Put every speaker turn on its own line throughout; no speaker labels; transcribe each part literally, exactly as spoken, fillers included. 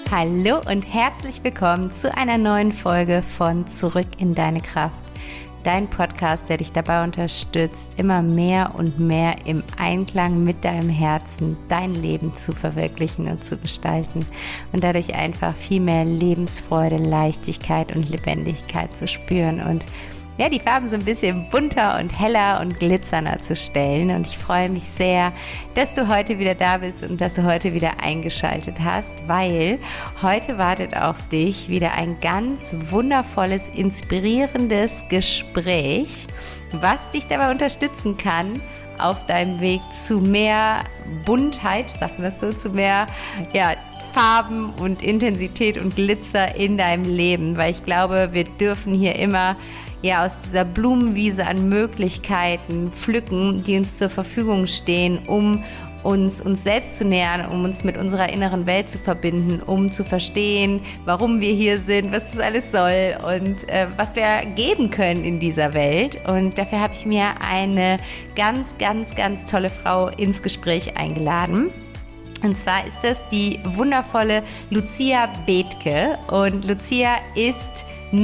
Hallo und herzlich willkommen zu einer neuen Folge von Zurück in deine Kraft. Dein Podcast, der dich dabei unterstützt, immer mehr und mehr im Einklang mit deinem Herzen dein Leben zu verwirklichen und zu gestalten und dadurch einfach viel mehr Lebensfreude, Leichtigkeit und Lebendigkeit zu spüren und ja, die Farben so ein bisschen bunter und heller und glitzernder zu stellen. Und ich freue mich sehr, dass du heute wieder da bist und dass du heute wieder eingeschaltet hast, weil heute wartet auf dich wieder ein ganz wundervolles, inspirierendes Gespräch, was dich dabei unterstützen kann, auf deinem Weg zu mehr Buntheit, sagt man das so, zu mehr, ja, Farben und Intensität und Glitzer in deinem Leben, weil ich glaube, wir dürfen hier immer ja aus dieser Blumenwiese an Möglichkeiten pflücken, die uns zur Verfügung stehen, um uns uns selbst zu nähern, um uns mit unserer inneren Welt zu verbinden, um zu verstehen, warum wir hier sind, was das alles soll und äh, was wir geben können in dieser Welt. Und dafür habe ich mir eine ganz, ganz, ganz tolle Frau ins Gespräch eingeladen. Und zwar ist das die wundervolle Lucia Bethke. Und Lucia ist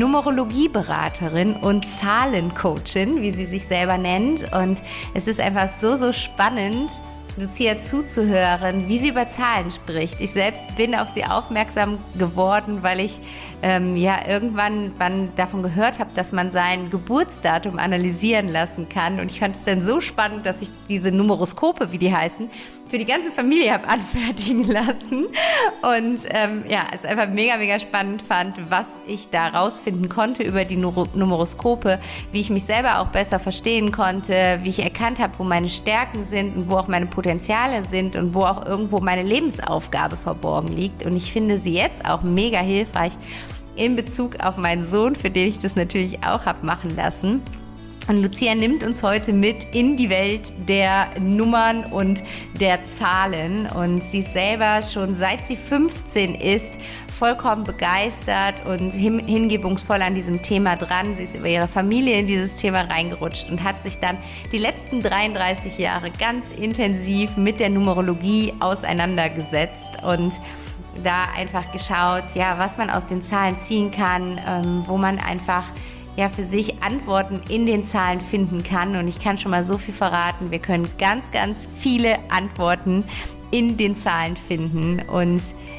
Numerologieberaterin und Zahlencoachin, wie sie sich selber nennt. Und es ist einfach so, so spannend, Lucia zuzuhören, wie sie über Zahlen spricht. Ich selbst bin auf sie aufmerksam geworden, weil ich ähm, ja irgendwann wann davon gehört habe, dass man sein Geburtsdatum analysieren lassen kann. Und ich fand es dann so spannend, dass ich diese Numeroskope, wie die heißen, für die ganze Familie habe anfertigen lassen. Und ähm, ja, es einfach mega, mega spannend fand, was ich da rausfinden konnte über die Nuro- Numeroskope, wie ich mich selber auch besser verstehen konnte, wie ich erkannt habe, wo meine Stärken sind und wo auch meine Potenziale sind und wo auch irgendwo meine Lebensaufgabe verborgen liegt. Und ich finde sie jetzt auch mega hilfreich in Bezug auf meinen Sohn, für den ich das natürlich auch habe machen lassen. Und Lucia nimmt uns heute mit in die Welt der Nummern und der Zahlen. Und sie ist selber schon seit sie fünfzehn ist vollkommen begeistert und hin- hingebungsvoll an diesem Thema dran. Sie ist über ihre Familie in dieses Thema reingerutscht und hat sich dann die letzten dreiunddreißig Jahre ganz intensiv mit der Numerologie auseinandergesetzt und da einfach geschaut, ja, was man aus den Zahlen ziehen kann, ähm, wo man einfach ja für sich Antworten in den Zahlen finden kann. Und ich kann schon mal so viel verraten, wir können ganz, ganz viele Antworten in den Zahlen finden. Und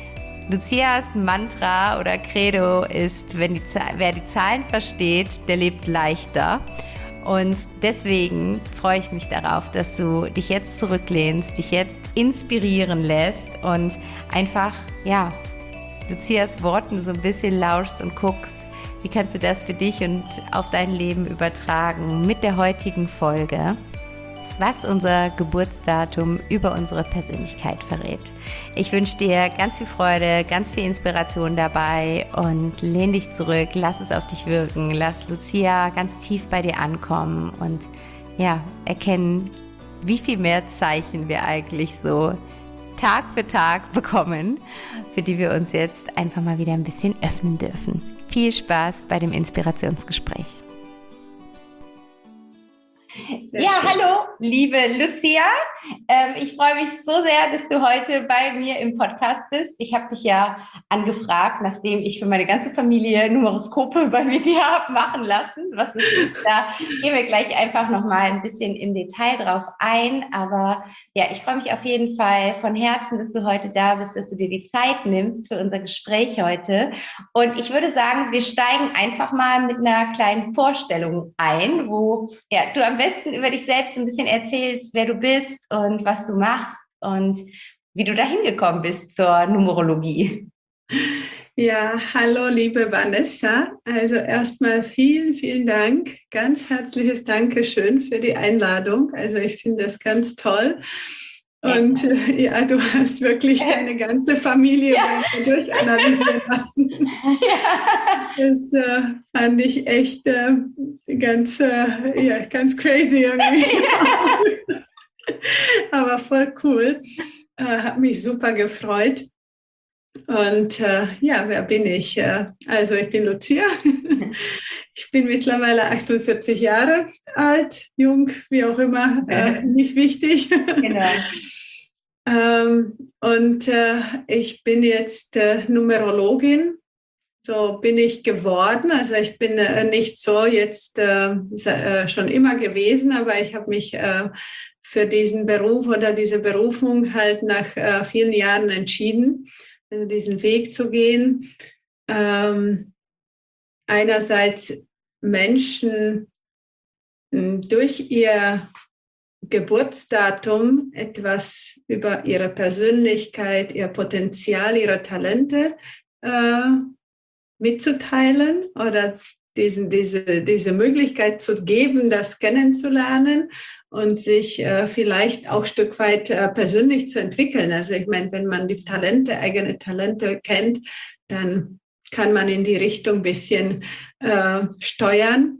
Lucias Mantra oder Credo ist, wenn die, wer die Zahlen versteht, der lebt leichter. Und deswegen freue ich mich darauf, dass du dich jetzt zurücklehnst, dich jetzt inspirieren lässt und einfach, ja, Lucias Worten so ein bisschen lauschst und guckst, wie kannst du das für dich und auf dein Leben übertragen mit der heutigen Folge, was unser Geburtsdatum über unsere Persönlichkeit verrät. Ich wünsche dir ganz viel Freude, ganz viel Inspiration dabei und lehn dich zurück, lass es auf dich wirken, lass Lucia ganz tief bei dir ankommen und ja, erkennen, wie viel mehr Zeichen wir eigentlich so Tag für Tag bekommen, für die wir uns jetzt einfach mal wieder ein bisschen öffnen dürfen. Viel Spaß bei dem Inspirationsgespräch. Sehr ja, schön. Hallo, liebe Lucia. Ähm, ich freue mich so sehr, dass du heute bei mir im Podcast bist. Ich habe dich ja angefragt, nachdem ich für meine ganze Familie Numeroskope bei mir die habe machen lassen. Was ist das? Da gehen wir gleich einfach nochmal ein bisschen im Detail drauf ein. Aber ja, ich freue mich auf jeden Fall von Herzen, dass du heute da bist, dass du dir die Zeit nimmst für unser Gespräch heute. Und ich würde sagen, wir steigen einfach mal mit einer kleinen Vorstellung ein, wo ja, du am besten über dich selbst ein bisschen erzählst, wer du bist und was du machst und wie du dahin gekommen bist zur Numerologie.
Ja, hallo liebe Vanessa. Also erstmal vielen, vielen Dank. Ganz herzliches Dankeschön für die Einladung. Also ich finde das ganz toll. Und äh, ja, du hast wirklich deine ganze Familie ja. durchanalysieren lassen. Ja. Das äh, fand ich echt äh, ganz, äh, ja, ganz crazy irgendwie. Ja. Aber voll cool. Äh, hat mich super gefreut. Und äh, ja, wer bin ich? Äh, also ich bin Lucia. Ich bin mittlerweile achtundvierzig Jahre alt, jung, wie auch immer, äh, nicht wichtig. Genau. Ähm, und äh, ich bin jetzt äh, Numerologin. So bin ich geworden. Also ich bin äh, nicht so jetzt äh, äh, schon immer gewesen, aber ich habe mich äh, für diesen Beruf oder diese Berufung halt nach äh, vielen Jahren entschieden, also diesen Weg zu gehen. Ähm, einerseits Menschen mh, durch ihr Geburtsdatum etwas über ihre Persönlichkeit, ihr Potenzial, ihre Talente äh, mitzuteilen oder diesen, diese, diese Möglichkeit zu geben, das kennenzulernen und sich äh, vielleicht auch ein Stück weit äh, persönlich zu entwickeln. Also ich meine, wenn man die Talente, eigene Talente kennt, dann kann man in die Richtung ein bisschen äh, steuern.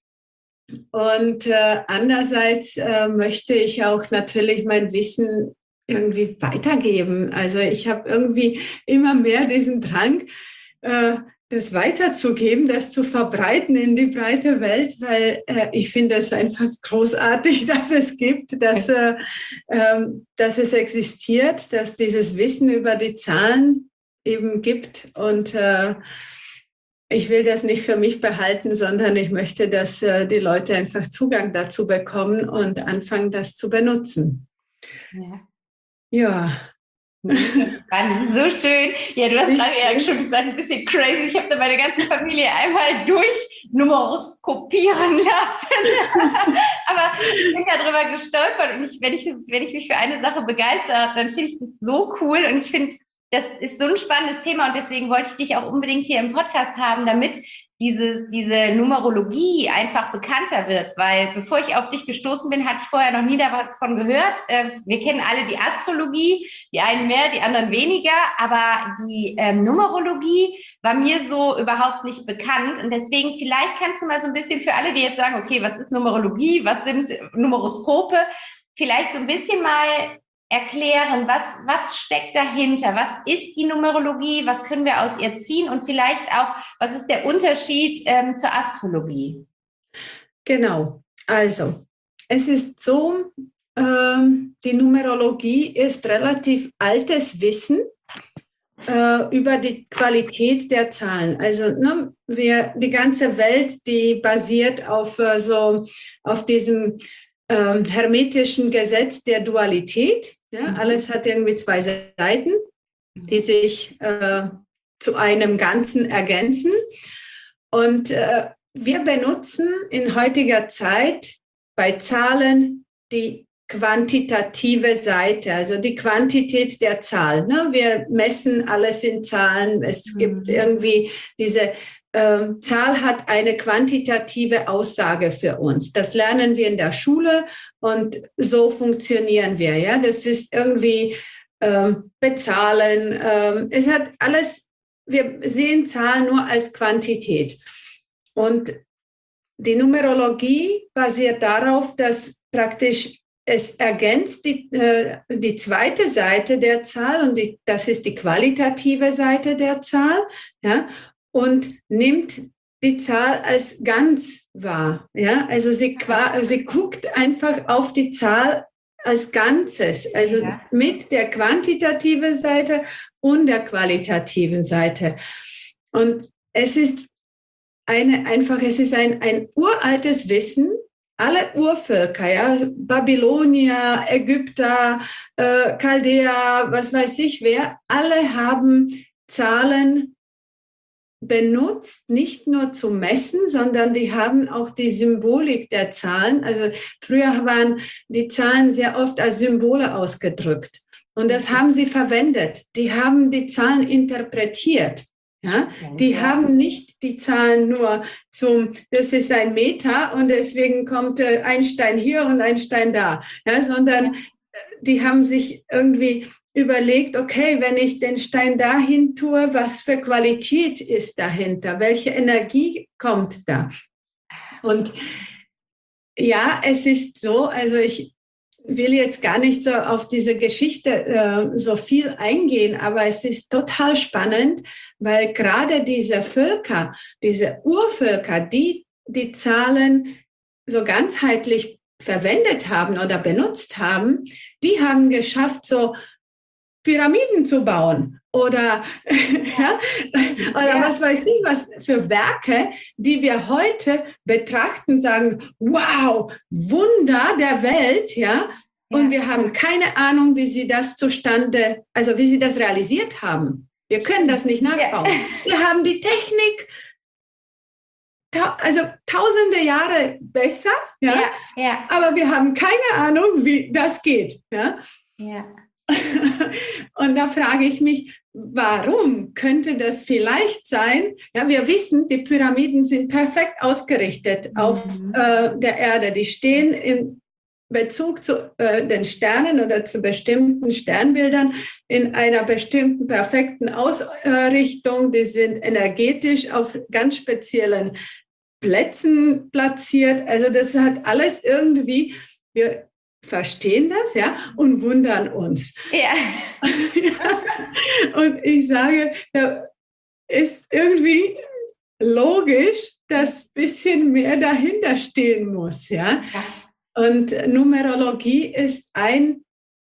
Und äh, andererseits äh, möchte ich auch natürlich mein Wissen irgendwie weitergeben. Also ich habe irgendwie immer mehr diesen Drang, äh, das weiterzugeben, das zu verbreiten in die breite Welt, weil äh, ich finde es einfach großartig, dass es gibt, dass, äh, äh, dass es existiert, dass dieses Wissen über die Zahlen eben gibt. Und äh, ich will das nicht für mich behalten, sondern ich möchte, dass äh, die Leute einfach Zugang dazu bekommen und anfangen, das zu benutzen.
Ja.
Ja.
Spannend, so schön. Ja, du hast gerade ja schon gesagt, ein bisschen crazy. Ich habe da meine ganze Familie einmal durchnumeroskopieren lassen. Aber ich bin ja drüber gestolpert und ich, wenn, ich, wenn ich mich für eine Sache begeistere, dann finde ich das so cool und ich finde, das ist so ein spannendes Thema und deswegen wollte ich dich auch unbedingt hier im Podcast haben, damit diese, diese Numerologie einfach bekannter wird, weil bevor ich auf dich gestoßen bin, hatte ich vorher noch nie da was von gehört. Wir kennen alle die Astrologie, die einen mehr, die anderen weniger, aber die ähm, Numerologie war mir so überhaupt nicht bekannt und deswegen vielleicht kannst du mal so ein bisschen für alle, die jetzt sagen, okay, was ist Numerologie, was sind Numeroskope, vielleicht so ein bisschen mal erklären, was, was steckt dahinter, was ist die Numerologie, was können wir aus ihr ziehen und vielleicht auch, was ist der Unterschied ähm, zur Astrologie?
Genau, also es ist so, ähm, die Numerologie ist relativ altes Wissen äh, über die Qualität der Zahlen. Also ne, wir, die ganze Welt, die basiert auf, äh, so, auf diesem ähm, hermetischen Gesetz der Dualität. Ja, mhm. Alles hat irgendwie zwei Seiten, die sich äh, zu einem Ganzen ergänzen. Und äh, wir benutzen in heutiger Zeit bei Zahlen die quantitative Seite, also die Quantität der Zahl. Ne? Wir messen alles in Zahlen. Es mhm. gibt irgendwie diese Ähm, Zahl hat eine quantitative Aussage für uns. Das lernen wir in der Schule und so funktionieren wir. Ja, das ist irgendwie ähm, bezahlen. Ähm, es hat alles. Wir sehen Zahlen nur als Quantität. Und die Numerologie basiert darauf, dass praktisch es ergänzt die, äh, die zweite Seite der Zahl und die, das ist die qualitative Seite der Zahl. Ja. Und nimmt die Zahl als ganz wahr. Ja? Also sie, sie guckt einfach auf die Zahl als Ganzes, also ja. mit der quantitativen Seite und der qualitativen Seite. Und es ist eine, einfach, es ist ein, ein uraltes Wissen. Alle Urvölker, ja, Babylonier, Ägypter, äh, Chaldäer, was weiß ich wer, alle haben Zahlen benutzt, nicht nur zum Messen, sondern die haben auch die Symbolik der Zahlen. Also früher waren die Zahlen sehr oft als Symbole ausgedrückt. Und das haben sie verwendet. Die haben die Zahlen interpretiert. Ja? Die haben nicht die Zahlen nur zum, das ist ein Meter und deswegen kommt ein Stein hier und ein Stein da. Ja? Sondern die haben sich irgendwie überlegt, okay, wenn ich den Stein dahin tue, was für Qualität ist dahinter? Welche Energie kommt da? Und ja, es ist so, also ich will jetzt gar nicht so auf diese Geschichte äh, so viel eingehen, aber es ist total spannend, weil gerade diese Völker, diese Urvölker, die die Zahlen so ganzheitlich verwendet haben oder benutzt haben, die haben geschafft, so Pyramiden zu bauen oder, ja, oder ja. was weiß ich, was für Werke, die wir heute betrachten, sagen, wow, Wunder der Welt, ja, und ja. wir haben keine Ahnung, wie sie das zustande, also wie sie das realisiert haben. Wir können das nicht nachbauen. Ja. Wir haben die Technik, also tausende Jahre besser, ja, ja, ja. aber wir haben keine Ahnung, wie das geht. Ja. Ja. Und da frage ich mich, warum könnte das vielleicht sein? Ja, wir wissen, die Pyramiden sind perfekt ausgerichtet mhm. auf äh, der Erde. Die stehen in Bezug zu äh, den Sternen oder zu bestimmten Sternbildern in einer bestimmten perfekten Ausrichtung. Die sind energetisch auf ganz speziellen Plätzen platziert. Also das hat alles irgendwie, wir verstehen das, ja, und wundern uns. Ja. ja. Und ich sage, da ist irgendwie logisch, dass ein bisschen mehr dahinter stehen muss, ja. ja. Und Numerologie ist ein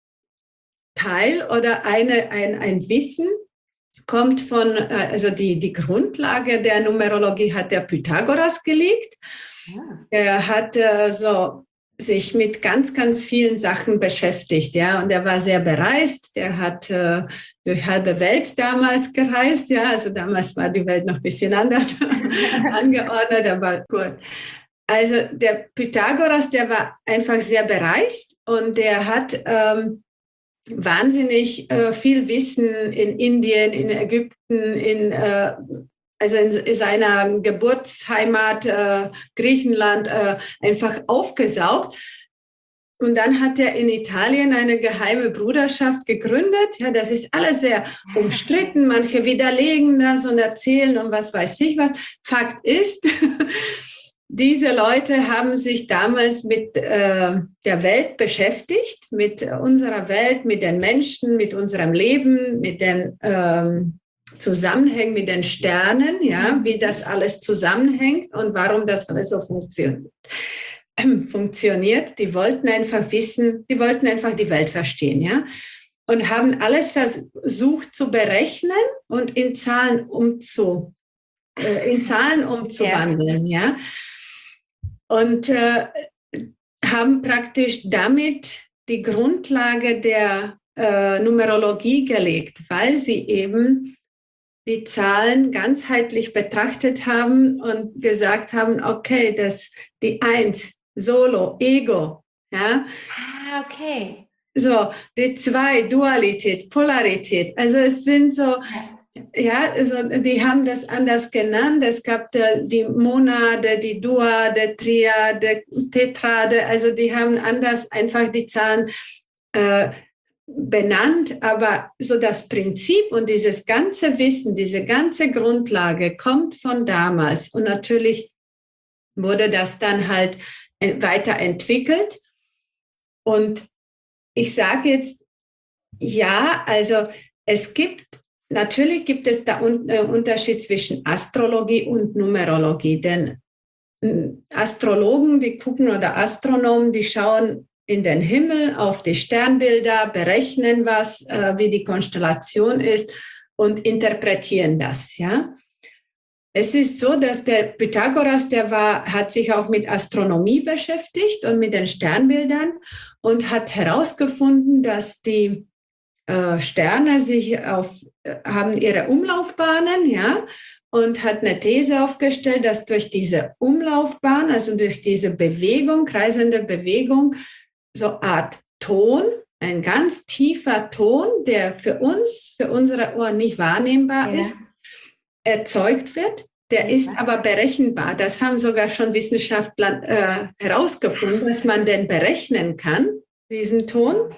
Teil oder eine, ein, ein Wissen, kommt von, also die, die Grundlage der Numerologie hat der Pythagoras gelegt. Ja. Er hat äh, so sich mit ganz, ganz vielen Sachen beschäftigt, ja, und er war sehr bereist, der hat äh, durch halbe Welt damals gereist, ja, also damals war die Welt noch ein bisschen anders angeordnet, aber gut. Also der Pythagoras, der war einfach sehr bereist und der hat ähm, wahnsinnig äh, viel Wissen in Indien, in Ägypten, in äh, also in seiner Geburtsheimat äh, Griechenland äh, einfach aufgesaugt. Und dann hat er in Italien eine geheime Bruderschaft gegründet. Ja, das ist alles sehr umstritten. Manche widerlegen das und erzählen und was weiß ich was. Fakt ist, diese Leute haben sich damals mit äh, der Welt beschäftigt, mit unserer Welt, mit den Menschen, mit unserem Leben, mit den ähm, Zusammenhängen mit den Sternen, ja, wie das alles zusammenhängt und warum das alles so funktioniert. funktioniert. Die wollten einfach wissen, die wollten einfach die Welt verstehen, ja, und haben alles versucht zu berechnen und in Zahlen umzu, äh, in Zahlen umzuwandeln, ja, ja. Und äh, haben praktisch damit die Grundlage der äh, Numerologie gelegt, weil sie eben die Zahlen ganzheitlich betrachtet haben und gesagt haben, okay, das die Eins, Solo, Ego, ja.
Ah, okay.
So, die Zwei, Dualität, Polarität. Also es sind so, ja, also die haben das anders genannt. Es gab die Monade, die Duade, Triade, Tetrade. Also die haben anders einfach die Zahlen äh, benannt, aber so das Prinzip und dieses ganze Wissen, diese ganze Grundlage kommt von damals und natürlich wurde das dann halt weiterentwickelt und ich sage jetzt, ja, also es gibt, natürlich gibt es da einen Unterschied zwischen Astrologie und Numerologie, denn Astrologen, die gucken oder Astronomen, die schauen in den Himmel, auf die Sternbilder, berechnen was, äh, wie die Konstellation ist und interpretieren das, ja. Es ist so, dass der Pythagoras, der war, hat sich auch mit Astronomie beschäftigt und mit den Sternbildern und hat herausgefunden, dass die äh, Sterne sich auf, äh, haben ihre Umlaufbahnen, ja, und hat eine These aufgestellt, dass durch diese Umlaufbahn, also durch diese Bewegung, kreisende Bewegung, so eine Art Ton, ein ganz tiefer Ton, der für uns, für unsere Ohren nicht wahrnehmbar ja. ist, erzeugt wird. Der ja. ist aber berechenbar. Das haben sogar schon Wissenschaftler äh, herausgefunden, dass man den berechnen kann, diesen Ton.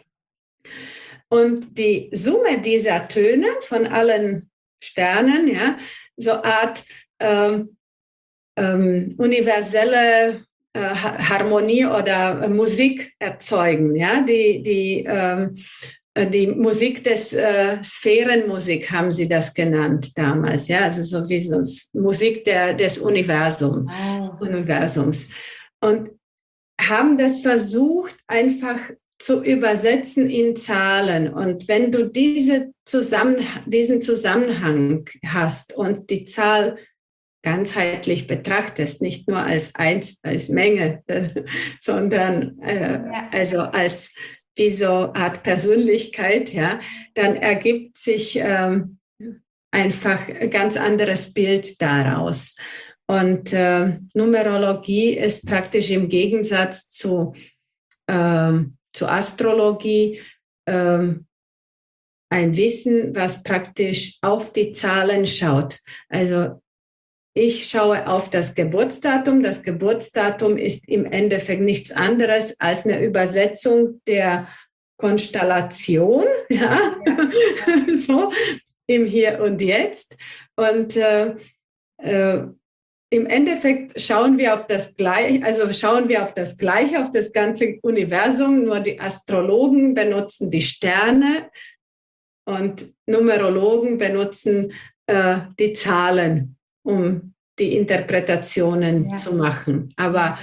Und die Summe dieser Töne von allen Sternen, ja, so eine Art ähm, ähm, universelle Harmonie oder Musik erzeugen, ja, die, die, ähm, die Musik des äh, Sphärenmusik haben sie das genannt damals, ja, also so wie so Musik der, des Universum, wow. Universums und haben das versucht, einfach zu übersetzen in Zahlen. Und wenn du diese Zusammen diesen Zusammenhang hast und die Zahl ganzheitlich betrachtest, nicht nur als Eins, als Menge, sondern äh, ja. also als wie so Art Persönlichkeit, ja, dann ergibt sich ähm, einfach ein ganz anderes Bild daraus. Und äh, Numerologie ist praktisch im Gegensatz zu, äh, zu Astrologie äh, ein Wissen, was praktisch auf die Zahlen schaut. Also ich schaue auf das Geburtsdatum. Das Geburtsdatum ist im Endeffekt nichts anderes als eine Übersetzung der Konstellation, ja, ja. So im Hier und Jetzt. Und äh, äh, im Endeffekt schauen wir auf das Gleiche, also schauen wir auf das Gleiche, auf das ganze Universum. Nur die Astrologen benutzen die Sterne und Numerologen benutzen äh, die Zahlen, um die Interpretationen ja. zu machen. Aber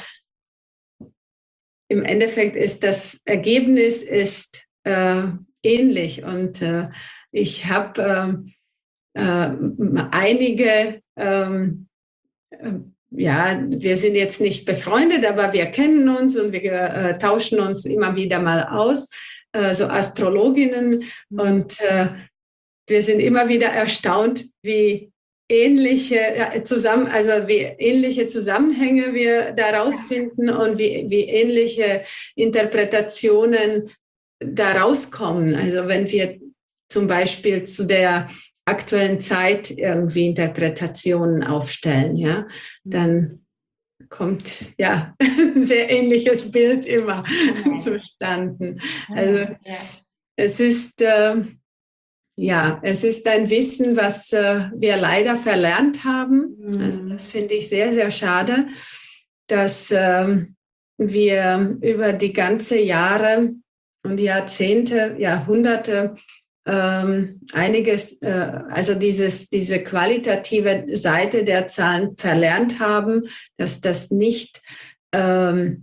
im Endeffekt ist das Ergebnis ist, äh, ähnlich. Und äh, ich habe äh, äh, einige, äh, ja, wir sind jetzt nicht befreundet, aber wir kennen uns und wir äh, tauschen uns immer wieder mal aus, äh, so Astrologinnen. Mhm. Und äh, wir sind immer wieder erstaunt, wie ähnliche ja, zusammen, also wie ähnliche Zusammenhänge wir daraus finden und wie, wie ähnliche Interpretationen daraus kommen. Also wenn wir zum Beispiel zu der aktuellen Zeit irgendwie Interpretationen aufstellen, ja, dann kommt ja ein sehr ähnliches Bild immer okay. zustande. Also ja. es ist äh, Ja, es ist ein Wissen, was äh, wir leider verlernt haben. Mhm. Also das finde ich sehr, sehr schade, dass ähm, wir über die ganzen Jahre und Jahrzehnte, Jahrhunderte ähm, einiges, äh, also dieses, diese qualitative Seite der Zahlen verlernt haben, dass das nicht, ähm,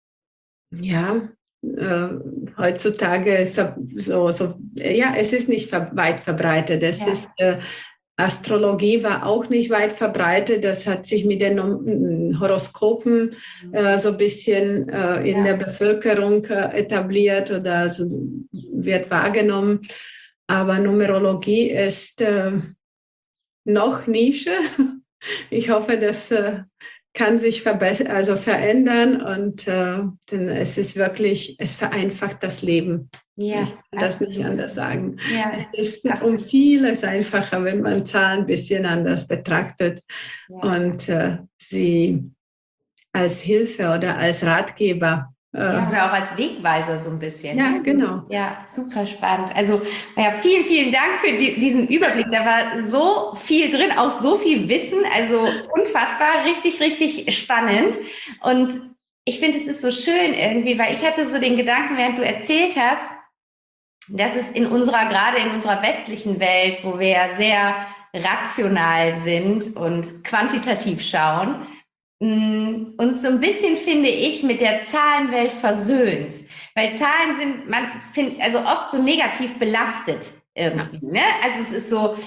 ja, Äh, heutzutage so, so, ja, es ist nicht weit verbreitet. Es ja. ist, äh, Astrologie war auch nicht weit verbreitet. Das hat sich mit den um, Horoskopen äh, so ein bisschen äh, in ja. der Bevölkerung äh, etabliert oder so wird wahrgenommen. Aber Numerologie ist äh, noch Nische. Ich hoffe, dass äh, kann sich verbessern, also verändern und äh, denn es ist wirklich, es vereinfacht das Leben. Ja, ich kann das nicht anders sagen. Ja, es ist um vieles einfacher, wenn man Zahlen ein bisschen anders betrachtet ja. und äh, sie als Hilfe oder als Ratgeber. Äh,
ja, oder auch als Wegweiser so ein bisschen.
Ja, genau.
Ja, super spannend. Also ja, vielen, vielen Dank für die, diesen Überblick. Da war so viel drin, auch so viel Wissen. Also unfassbar, richtig, richtig spannend. Und ich finde, es ist so schön irgendwie, weil ich hatte so den Gedanken, während du erzählt hast, dass es in unserer, gerade in unserer westlichen Welt, wo wir ja sehr rational sind und quantitativ schauen, uns so ein bisschen, finde ich, mit der Zahlenwelt versöhnt. Weil Zahlen sind, man findet, also oft so negativ belastet irgendwie, ne? Also es ist so,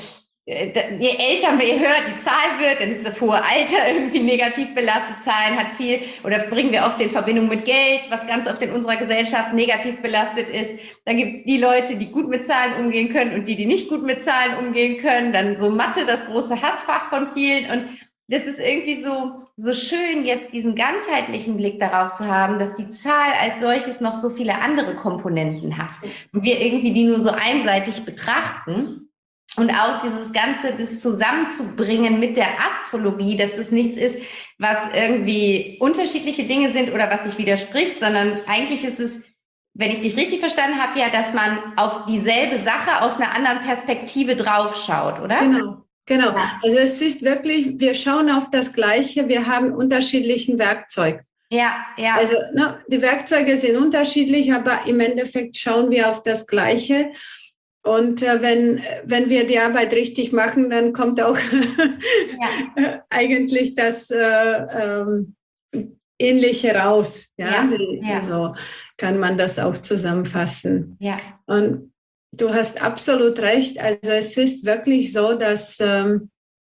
je älter man hört, die Zahl wird, dann ist das hohe Alter irgendwie negativ belastet. Zahlen hat viel, oder bringen wir oft in Verbindung mit Geld, was ganz oft in unserer Gesellschaft negativ belastet ist. Dann gibt es die Leute, die gut mit Zahlen umgehen können und die, die nicht gut mit Zahlen umgehen können. Dann so Mathe, das große Hassfach von vielen. Und das ist irgendwie so, so schön, jetzt diesen ganzheitlichen Blick darauf zu haben, dass die Zahl als solches noch so viele andere Komponenten hat. Und wir irgendwie die nur so einseitig betrachten. Und auch dieses Ganze, das zusammenzubringen mit der Astrologie, dass das nichts ist, was irgendwie unterschiedliche Dinge sind oder was sich widerspricht, sondern eigentlich ist es, wenn ich dich richtig verstanden habe, ja, dass man auf dieselbe Sache aus einer anderen Perspektive draufschaut, oder?
Genau. Genau, also es ist wirklich, wir schauen auf das Gleiche, wir haben unterschiedlichen Werkzeug.
Ja, ja.
Also ne, die Werkzeuge sind unterschiedlich, aber im Endeffekt schauen wir auf das Gleiche. Und äh, wenn, wenn wir die Arbeit richtig machen, dann kommt auch ja. eigentlich das, äh, ähm, ähnlich heraus. Ja,
Ja, ja.
so kann man das auch zusammenfassen.
Ja.
Und du hast absolut recht. Also es ist wirklich so, dass ähm,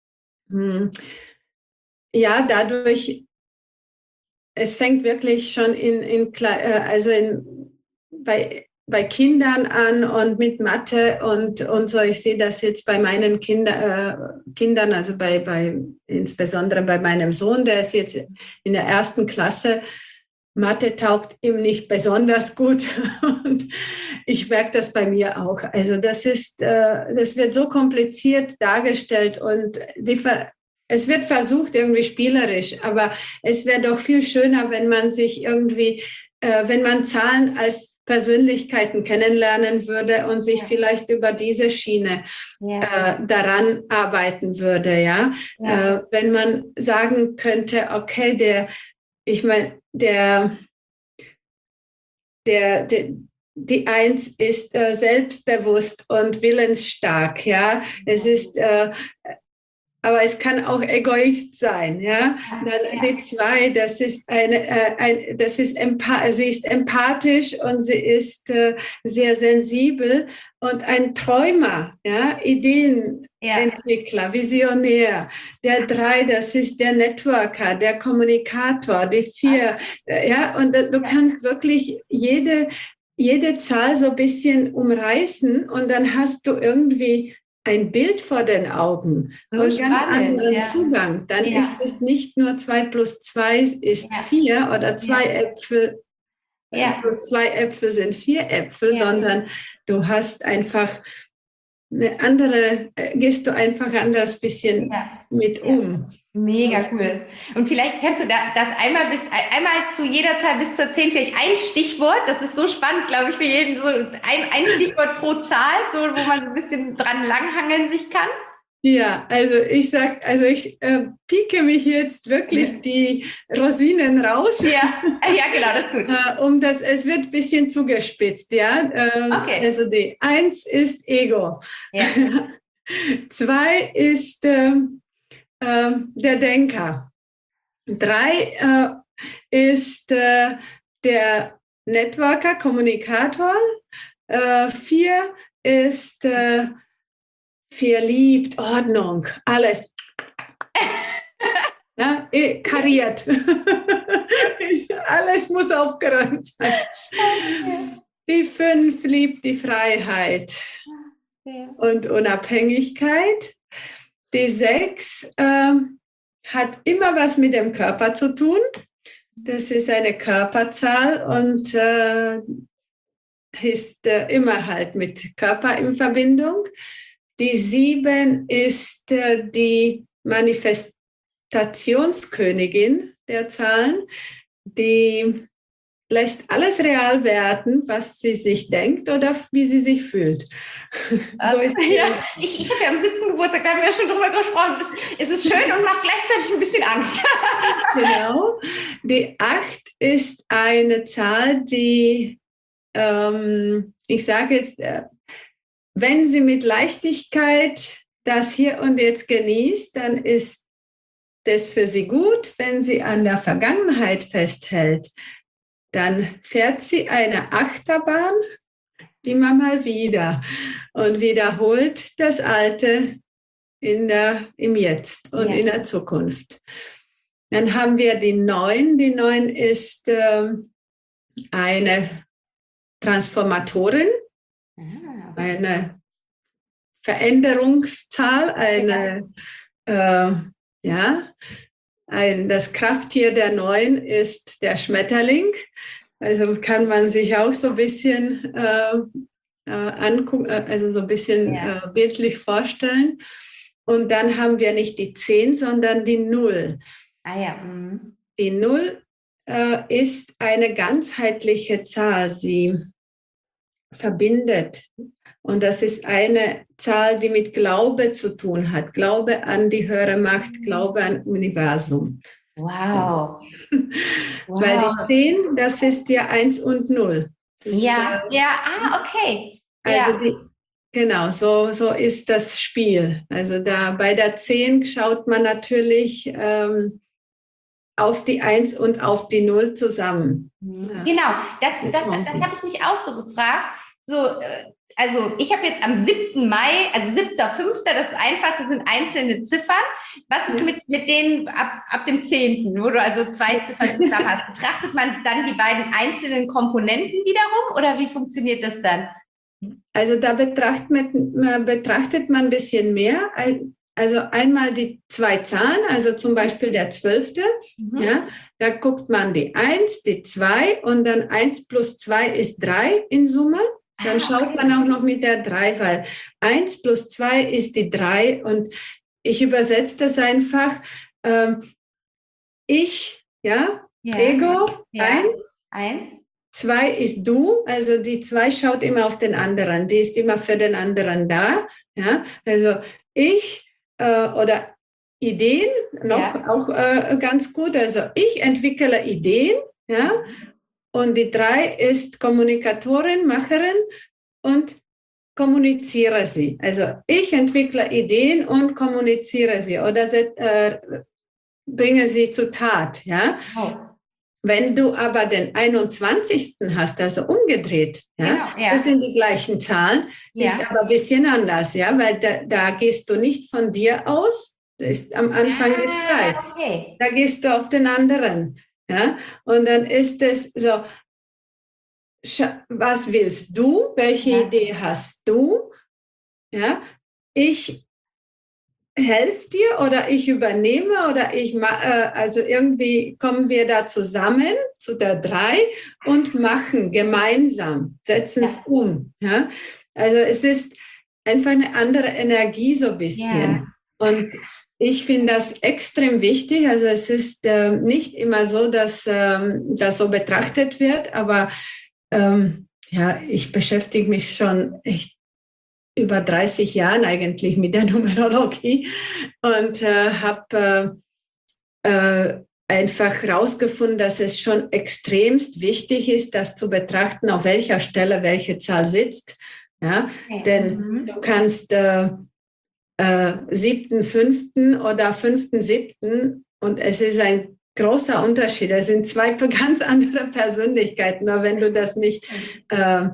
ja dadurch, es fängt wirklich schon in, in also in, bei, bei Kindern an und mit Mathe und, und so. Ich sehe das jetzt bei meinen Kinder, äh, Kindern, also bei, bei, insbesondere bei meinem Sohn, der ist jetzt in der ersten Klasse. Mathe taugt ihm nicht besonders gut und ich merke das bei mir auch. Also das ist, äh, das wird so kompliziert dargestellt und die Ver es wird versucht irgendwie spielerisch, aber es wäre doch viel schöner, wenn man sich irgendwie, äh, wenn man Zahlen als Persönlichkeiten kennenlernen würde und sich ja. vielleicht über diese Schiene ja. äh, daran arbeiten würde, ja. ja. Äh, wenn man sagen könnte, okay, der Ich meine, der, der, der, die Eins ist äh, selbstbewusst und willensstark, ja. Es ist, äh, aber es kann auch Egoist sein, ja. Dann die Zwei, das ist eine, äh, ein, das ist empa- sie ist empathisch und sie ist äh, sehr sensibel und ein Träumer, ja, Ideenentwickler, ja. Visionär. Der Drei, das ist der Networker, der Kommunikator. Die Vier, ja, und du kannst wirklich jede, jede Zahl so ein bisschen umreißen und dann hast du irgendwie ein Bild vor den Augen so und einen ganz anderen ja. Zugang. Dann ja. ist es nicht nur zwei plus zwei ist ja. vier oder zwei ja. Äpfel ja. plus zwei Äpfel sind vier Äpfel, ja. sondern du hast einfach eine andere, gehst du einfach anders bisschen ja. mit um.
Ja. Mega cool. Und vielleicht kannst du da, das einmal bis einmal zu jeder Zahl bis zur zehn, vielleicht ein Stichwort, das ist so spannend, glaube ich, für jeden, so ein, ein Stichwort pro Zahl, so wo man ein bisschen dran langhangeln sich kann.
Ja, also ich sag, also ich äh, pieke mich jetzt wirklich ja. die Rosinen raus.
Ja, ja genau, das ist gut.
äh, um das, es wird ein bisschen zugespitzt, ja. Ähm,
okay.
Also die Eins ist Ego.
Ja.
Zwei ist ähm, äh, der Denker. Drei äh, ist äh, der Networker, Kommunikator. Äh, vier ist äh, verliebt, Ordnung, alles. Ja, kariert. Alles muss aufgeräumt sein. Die fünf liebt die Freiheit und Unabhängigkeit. Die sechs äh, hat immer was mit dem Körper zu tun. Das ist eine Körperzahl und äh, ist äh, immer halt mit Körper in Verbindung. Die sieben ist äh, die Manifestationskönigin der Zahlen, die lässt alles real werden, was sie sich denkt oder wie sie sich fühlt.
So ist ja, ich ich habe ja am siebten Geburtstag, da haben wir ja schon drüber gesprochen, das, es ist schön und macht gleichzeitig ein bisschen Angst.
Genau. Die acht ist eine Zahl, die, ähm, ich sage jetzt, äh, wenn sie mit Leichtigkeit das Hier und Jetzt genießt, dann ist das für sie gut. Wenn sie an der Vergangenheit festhält, dann fährt sie eine Achterbahn immer mal wieder und wiederholt das Alte in der, im Jetzt und ja. in der Zukunft. Dann haben wir die Neun. Die Neun ist äh, eine Transformatorin, ah. eine Veränderungszahl, eine, ja. Äh, ja, ein, das Krafttier der Neun ist der Schmetterling. Also kann man sich auch so ein bisschen äh, äh, angucken, also so ein bisschen ja. äh, bildlich vorstellen. Und dann haben wir nicht die Zehn, sondern die Null.
Ah ja. Mhm.
Die Null äh, ist eine ganzheitliche Zahl. Sie verbindet. Und das ist eine Zahl, die mit Glaube zu tun hat. Glaube an die höhere Macht, Glaube an das Universum.
Wow. wow.
Weil die Zehn, das ist ja eins und null.
Ja, ist, äh, ja, ah, okay.
Also
ja.
die, genau, so, so ist das Spiel. Also da bei der Zehn schaut man natürlich, ähm, auf die eins und auf die null zusammen.
Ja. Genau, das, das, das, das habe ich mich auch so gefragt. So, also ich habe jetzt am siebten Mai, also siebter fünfter, das ist einfach, das sind einzelne Ziffern. Was ist mit, mit denen ab, ab dem zehnten, wo du also zwei Ziffern zusammen hast? Betrachtet man dann die beiden einzelnen Komponenten wiederum oder wie funktioniert das dann?
Also da betrachtet man, betrachtet man ein bisschen mehr. Also einmal die zwei Zahlen, also zum Beispiel der zwölfte. Mhm. Ja, da guckt man die eins, die zwei und dann eins plus zwei ist drei in Summe. Dann schaut man auch noch mit der drei, weil eins plus zwei ist die drei und ich übersetze das einfach. Ähm, ich, ja, ja. Ego, ja. eins. zwei ist du, also die zwei schaut immer auf den anderen, die ist immer für den anderen da. Ja, also ich äh, oder Ideen, noch ja. auch äh, ganz gut, also ich entwickle Ideen, ja. Und die drei ist Kommunikatorin, Macherin und kommuniziere sie. Also ich entwickle Ideen und kommuniziere sie oder äh, bringe sie zu Tat. Ja? Oh. Wenn du aber den einundzwanzigsten hast, also umgedreht, ja, genau, ja. Das sind die gleichen Zahlen, ja. Ist aber ein bisschen anders, ja, weil da, da gehst du nicht von dir aus, das ist am Anfang ah, die zwei. Okay. Da gehst du auf den anderen. Ja, und dann ist es so, was willst du? Welche ja. Idee hast du? Ja, ich helfe dir oder ich übernehme oder ich mache, also irgendwie kommen wir da zusammen zu der drei und machen gemeinsam, setzen es ja. um. Ja, also es ist einfach eine andere Energie so ein bisschen. Ja. Und ich finde das extrem wichtig. Also es ist äh, nicht immer so, dass ähm, das so betrachtet wird, aber ähm, ja, ich beschäftige mich schon echt über dreißig Jahren eigentlich mit der Numerologie und äh, habe äh, äh, einfach herausgefunden, dass es schon extremst wichtig ist, das zu betrachten, auf welcher Stelle welche Zahl sitzt. Ja? Okay. Denn mhm. du kannst äh, Äh, siebten, fünften oder fünften, siebten und es ist ein großer Unterschied. Es sind zwei ganz andere Persönlichkeiten, aber wenn du das nicht äh,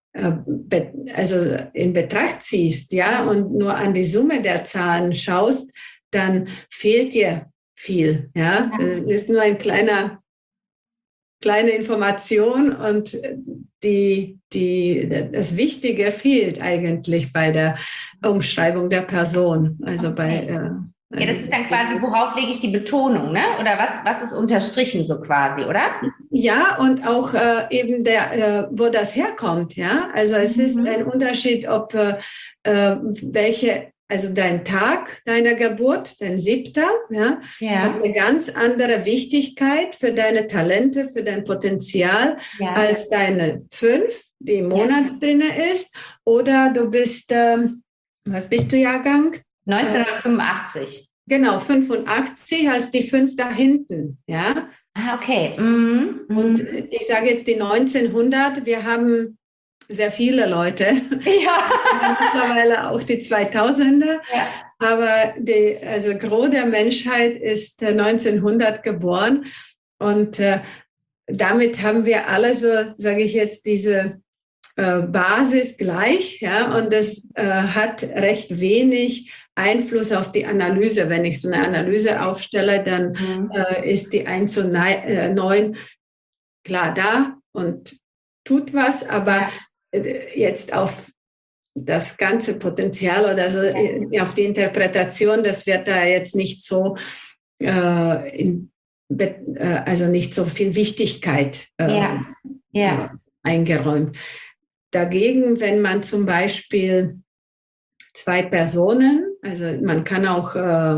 äh, also in Betracht ziehst, ja, und nur an die Summe der Zahlen schaust, dann fehlt dir viel, ja. Es ist nur ein kleiner kleine Information und die, die, das Wichtige fehlt eigentlich bei der Umschreibung der Person. Also okay. bei, äh,
ja, das ist dann quasi, worauf lege ich die Betonung, ne? Oder was, was ist unterstrichen so quasi, oder?
Ja, und auch äh, eben der, äh, wo das herkommt, ja. Also es mhm. ist ein Unterschied, ob äh, welche Also dein Tag deiner Geburt, dein siebter, ja, ja, hat eine ganz andere Wichtigkeit für deine Talente, für dein Potenzial ja. als deine fünf, die im Monat ja. drin ist. Oder du bist, ähm, was bist du Jahrgang?
neunzehnhundertfünfundachtzig.
Genau, fünfundachtzig als die fünf da hinten, ja.
Ah, okay. Mhm.
Und ich sage jetzt die neunzehnhundert, wir haben sehr viele Leute, ja. mittlerweile auch die zweitausender, ja. aber die, also Gros der Menschheit ist neunzehnhundert geboren und äh, damit haben wir alle so, sage ich jetzt, diese äh, Basis gleich, ja, und das äh, hat recht wenig Einfluss auf die Analyse. Wenn ich so eine Analyse aufstelle, dann mhm. äh, ist die eins zu neun klar da und tut was, aber ja. jetzt auf das ganze Potenzial oder so, ja. auf die Interpretation, das wird da jetzt nicht so, äh, in, äh, also nicht so viel Wichtigkeit äh, ja. Ja. eingeräumt. Dagegen, wenn man zum Beispiel zwei Personen, also man kann auch äh,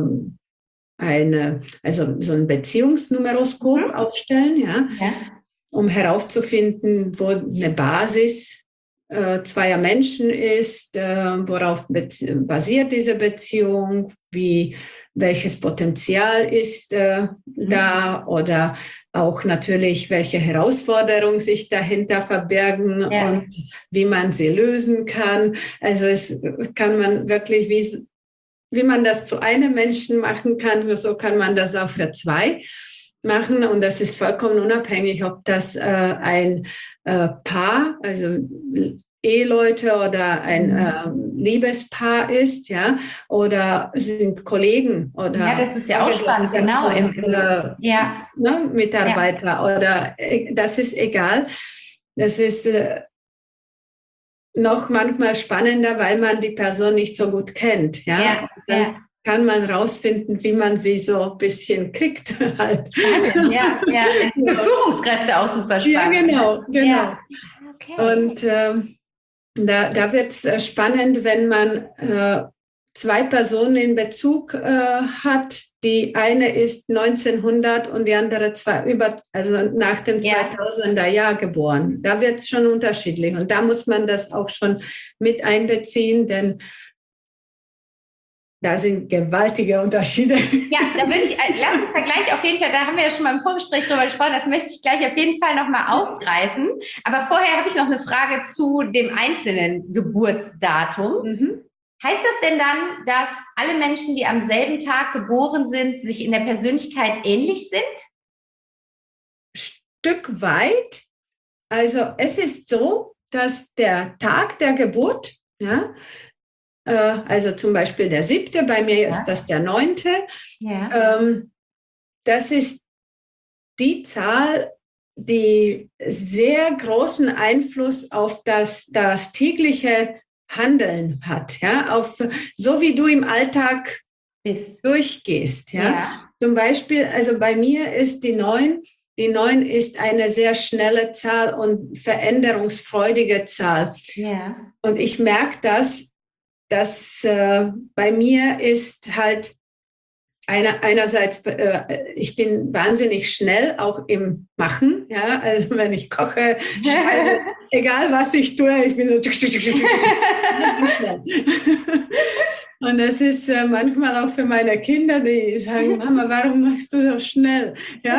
eine, also so ein Beziehungsnumeroskop mhm. aufstellen, ja, ja, um herauszufinden, wo eine Basis äh, zweier Menschen ist, äh, worauf basiert diese Beziehung, wie, welches Potenzial ist äh, mhm. da oder auch natürlich, welche Herausforderungen sich dahinter verbergen ja. und wie man sie lösen kann. Also es kann man wirklich, wie, wie man das zu einem Menschen machen kann, so kann man das auch für zwei. machen und das ist vollkommen unabhängig, ob das äh, ein äh, Paar, also Eheleute oder ein äh, Liebespaar ist, ja, oder sind Kollegen oder
ja, das ist ja auch spannend, genau. Im, im,
oder,
ja.
ne, Mitarbeiter ja. oder äh, das ist egal. Das ist äh, noch manchmal spannender, weil man die Person nicht so gut kennt, ja.
ja,
Dann
ja.
kann man rausfinden, wie man sie so ein bisschen kriegt. Halt.
Ja, ja. Für Führungskräfte auch super spannend.
Ja, genau, genau.
Ja. Okay.
Und ähm, da, da wird es spannend, wenn man äh, zwei Personen in Bezug äh, hat. Die eine ist neunzehnhundert und die andere zwei, über, also nach dem ja. zweitausender Jahr geboren. Da wird es schon unterschiedlich. Und da muss man das auch schon mit einbeziehen, denn da sind gewaltige Unterschiede.
Ja, da würde ich, lass uns da gleich auf jeden Fall, da haben wir ja schon mal im Vorgespräch drüber gesprochen, das möchte ich gleich auf jeden Fall nochmal aufgreifen. Aber vorher habe ich noch eine Frage zu dem einzelnen Geburtsdatum. Mhm. Heißt das denn dann, dass alle Menschen, die am selben Tag geboren sind, sich in der Persönlichkeit ähnlich sind?
Stück weit. Also es ist so, dass der Tag der Geburt, ja, also zum Beispiel der siebte, bei mir ja. ist das der neunte. Ja. Ähm, das ist die Zahl, die sehr großen Einfluss auf das, das tägliche Handeln hat, ja, auf so wie du im Alltag bist. Durchgehst, ja? ja. Zum Beispiel, also bei mir ist die neun, die neun ist eine sehr schnelle Zahl und veränderungsfreudige Zahl. Ja. Und ich merke das, dass äh, bei mir ist halt einer, einerseits, äh, ich bin wahnsinnig schnell, auch im Machen, ja, also wenn ich koche, schreibe, egal was ich tue, ich bin so schnell. Und das ist äh, manchmal auch für meine Kinder, die sagen, Mama, warum machst du so schnell? Ja,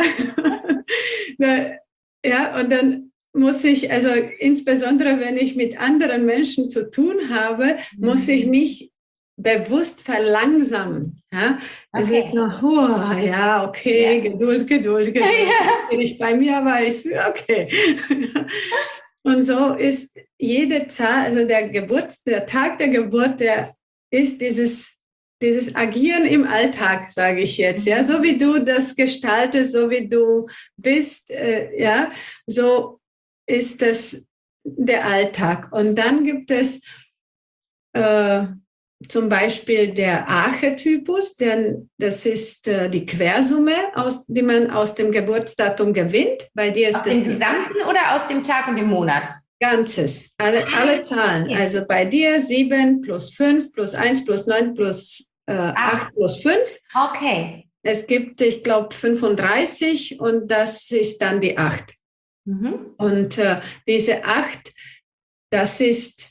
ja, und dann muss ich, also insbesondere wenn ich mit anderen Menschen zu tun habe, mhm. muss ich mich bewusst verlangsamen. Ja? Also okay. so, oh, ja, okay, ja. Geduld, Geduld, Geduld. Ja. Wenn ich bei mir weiß, okay. Und so ist jede Zahl, also der Geburts, der Tag der Geburt, der ist dieses, dieses Agieren im Alltag, sage ich jetzt, ja, so wie du das gestaltest, so wie du bist, äh, ja, so ist das der Alltag. Und dann gibt es äh, zum Beispiel der Archetypus, denn das ist äh, die Quersumme, aus, die man aus dem Geburtsdatum gewinnt. Bei dir ist
aus
das
dem Gesamten oder aus dem Tag und dem Monat?
Ganzes, alle, alle Zahlen. Okay. Also bei dir sieben plus fünf plus eins plus neun plus äh, acht plus fünf.
Okay.
Es gibt, ich glaube, fünfunddreißig und das ist dann die acht. Mhm. Und äh, diese acht, das ist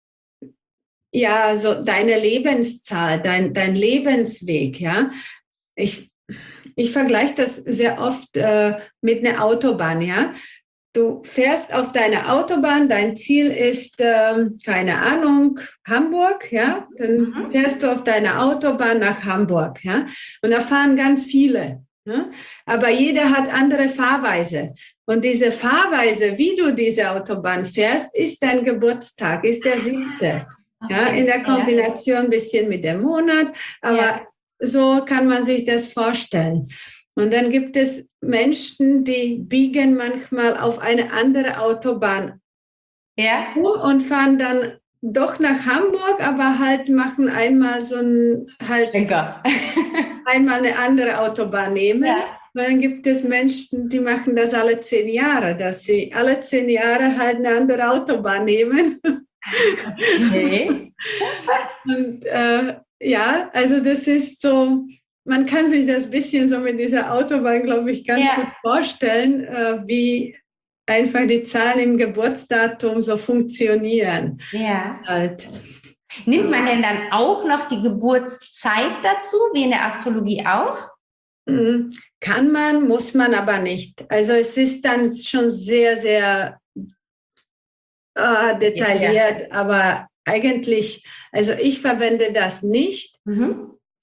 ja so deine Lebenszahl, dein, dein Lebensweg. Ja? Ich, ich vergleiche das sehr oft äh, mit einer Autobahn. Ja? Du fährst auf deiner Autobahn, dein Ziel ist, äh, keine Ahnung, Hamburg. Ja? Dann mhm. fährst du auf deiner Autobahn nach Hamburg. Ja? Und da fahren ganz viele. Ja? Aber jeder hat andere Fahrweise. Und diese Fahrweise, wie du diese Autobahn fährst, ist dein Geburtstag, ist der siebte. Okay. Ja, in der Kombination ein bisschen mit dem Monat, aber ja. so kann man sich das vorstellen. Und dann gibt es Menschen, die biegen manchmal auf eine andere Autobahn ja. und fahren dann doch nach Hamburg, aber halt machen einmal so ein, halt einmal eine andere Autobahn nehmen. Ja. Und dann gibt es Menschen, die machen das alle zehn Jahre, dass sie alle zehn Jahre halt eine andere Autobahn nehmen. Okay. Und äh, ja, also das ist so, man kann sich das ein bisschen so mit dieser Autobahn, glaube ich, ganz ja. gut vorstellen, äh, wie einfach die Zahlen im Geburtsdatum so funktionieren.
Ja.
Halt.
Nimmt man denn dann auch noch die Geburtszeit dazu, wie in der Astrologie auch?
Kann man, muss man aber nicht. Also es ist dann schon sehr, sehr äh, detailliert, ja. aber eigentlich, also ich verwende das nicht. Mhm.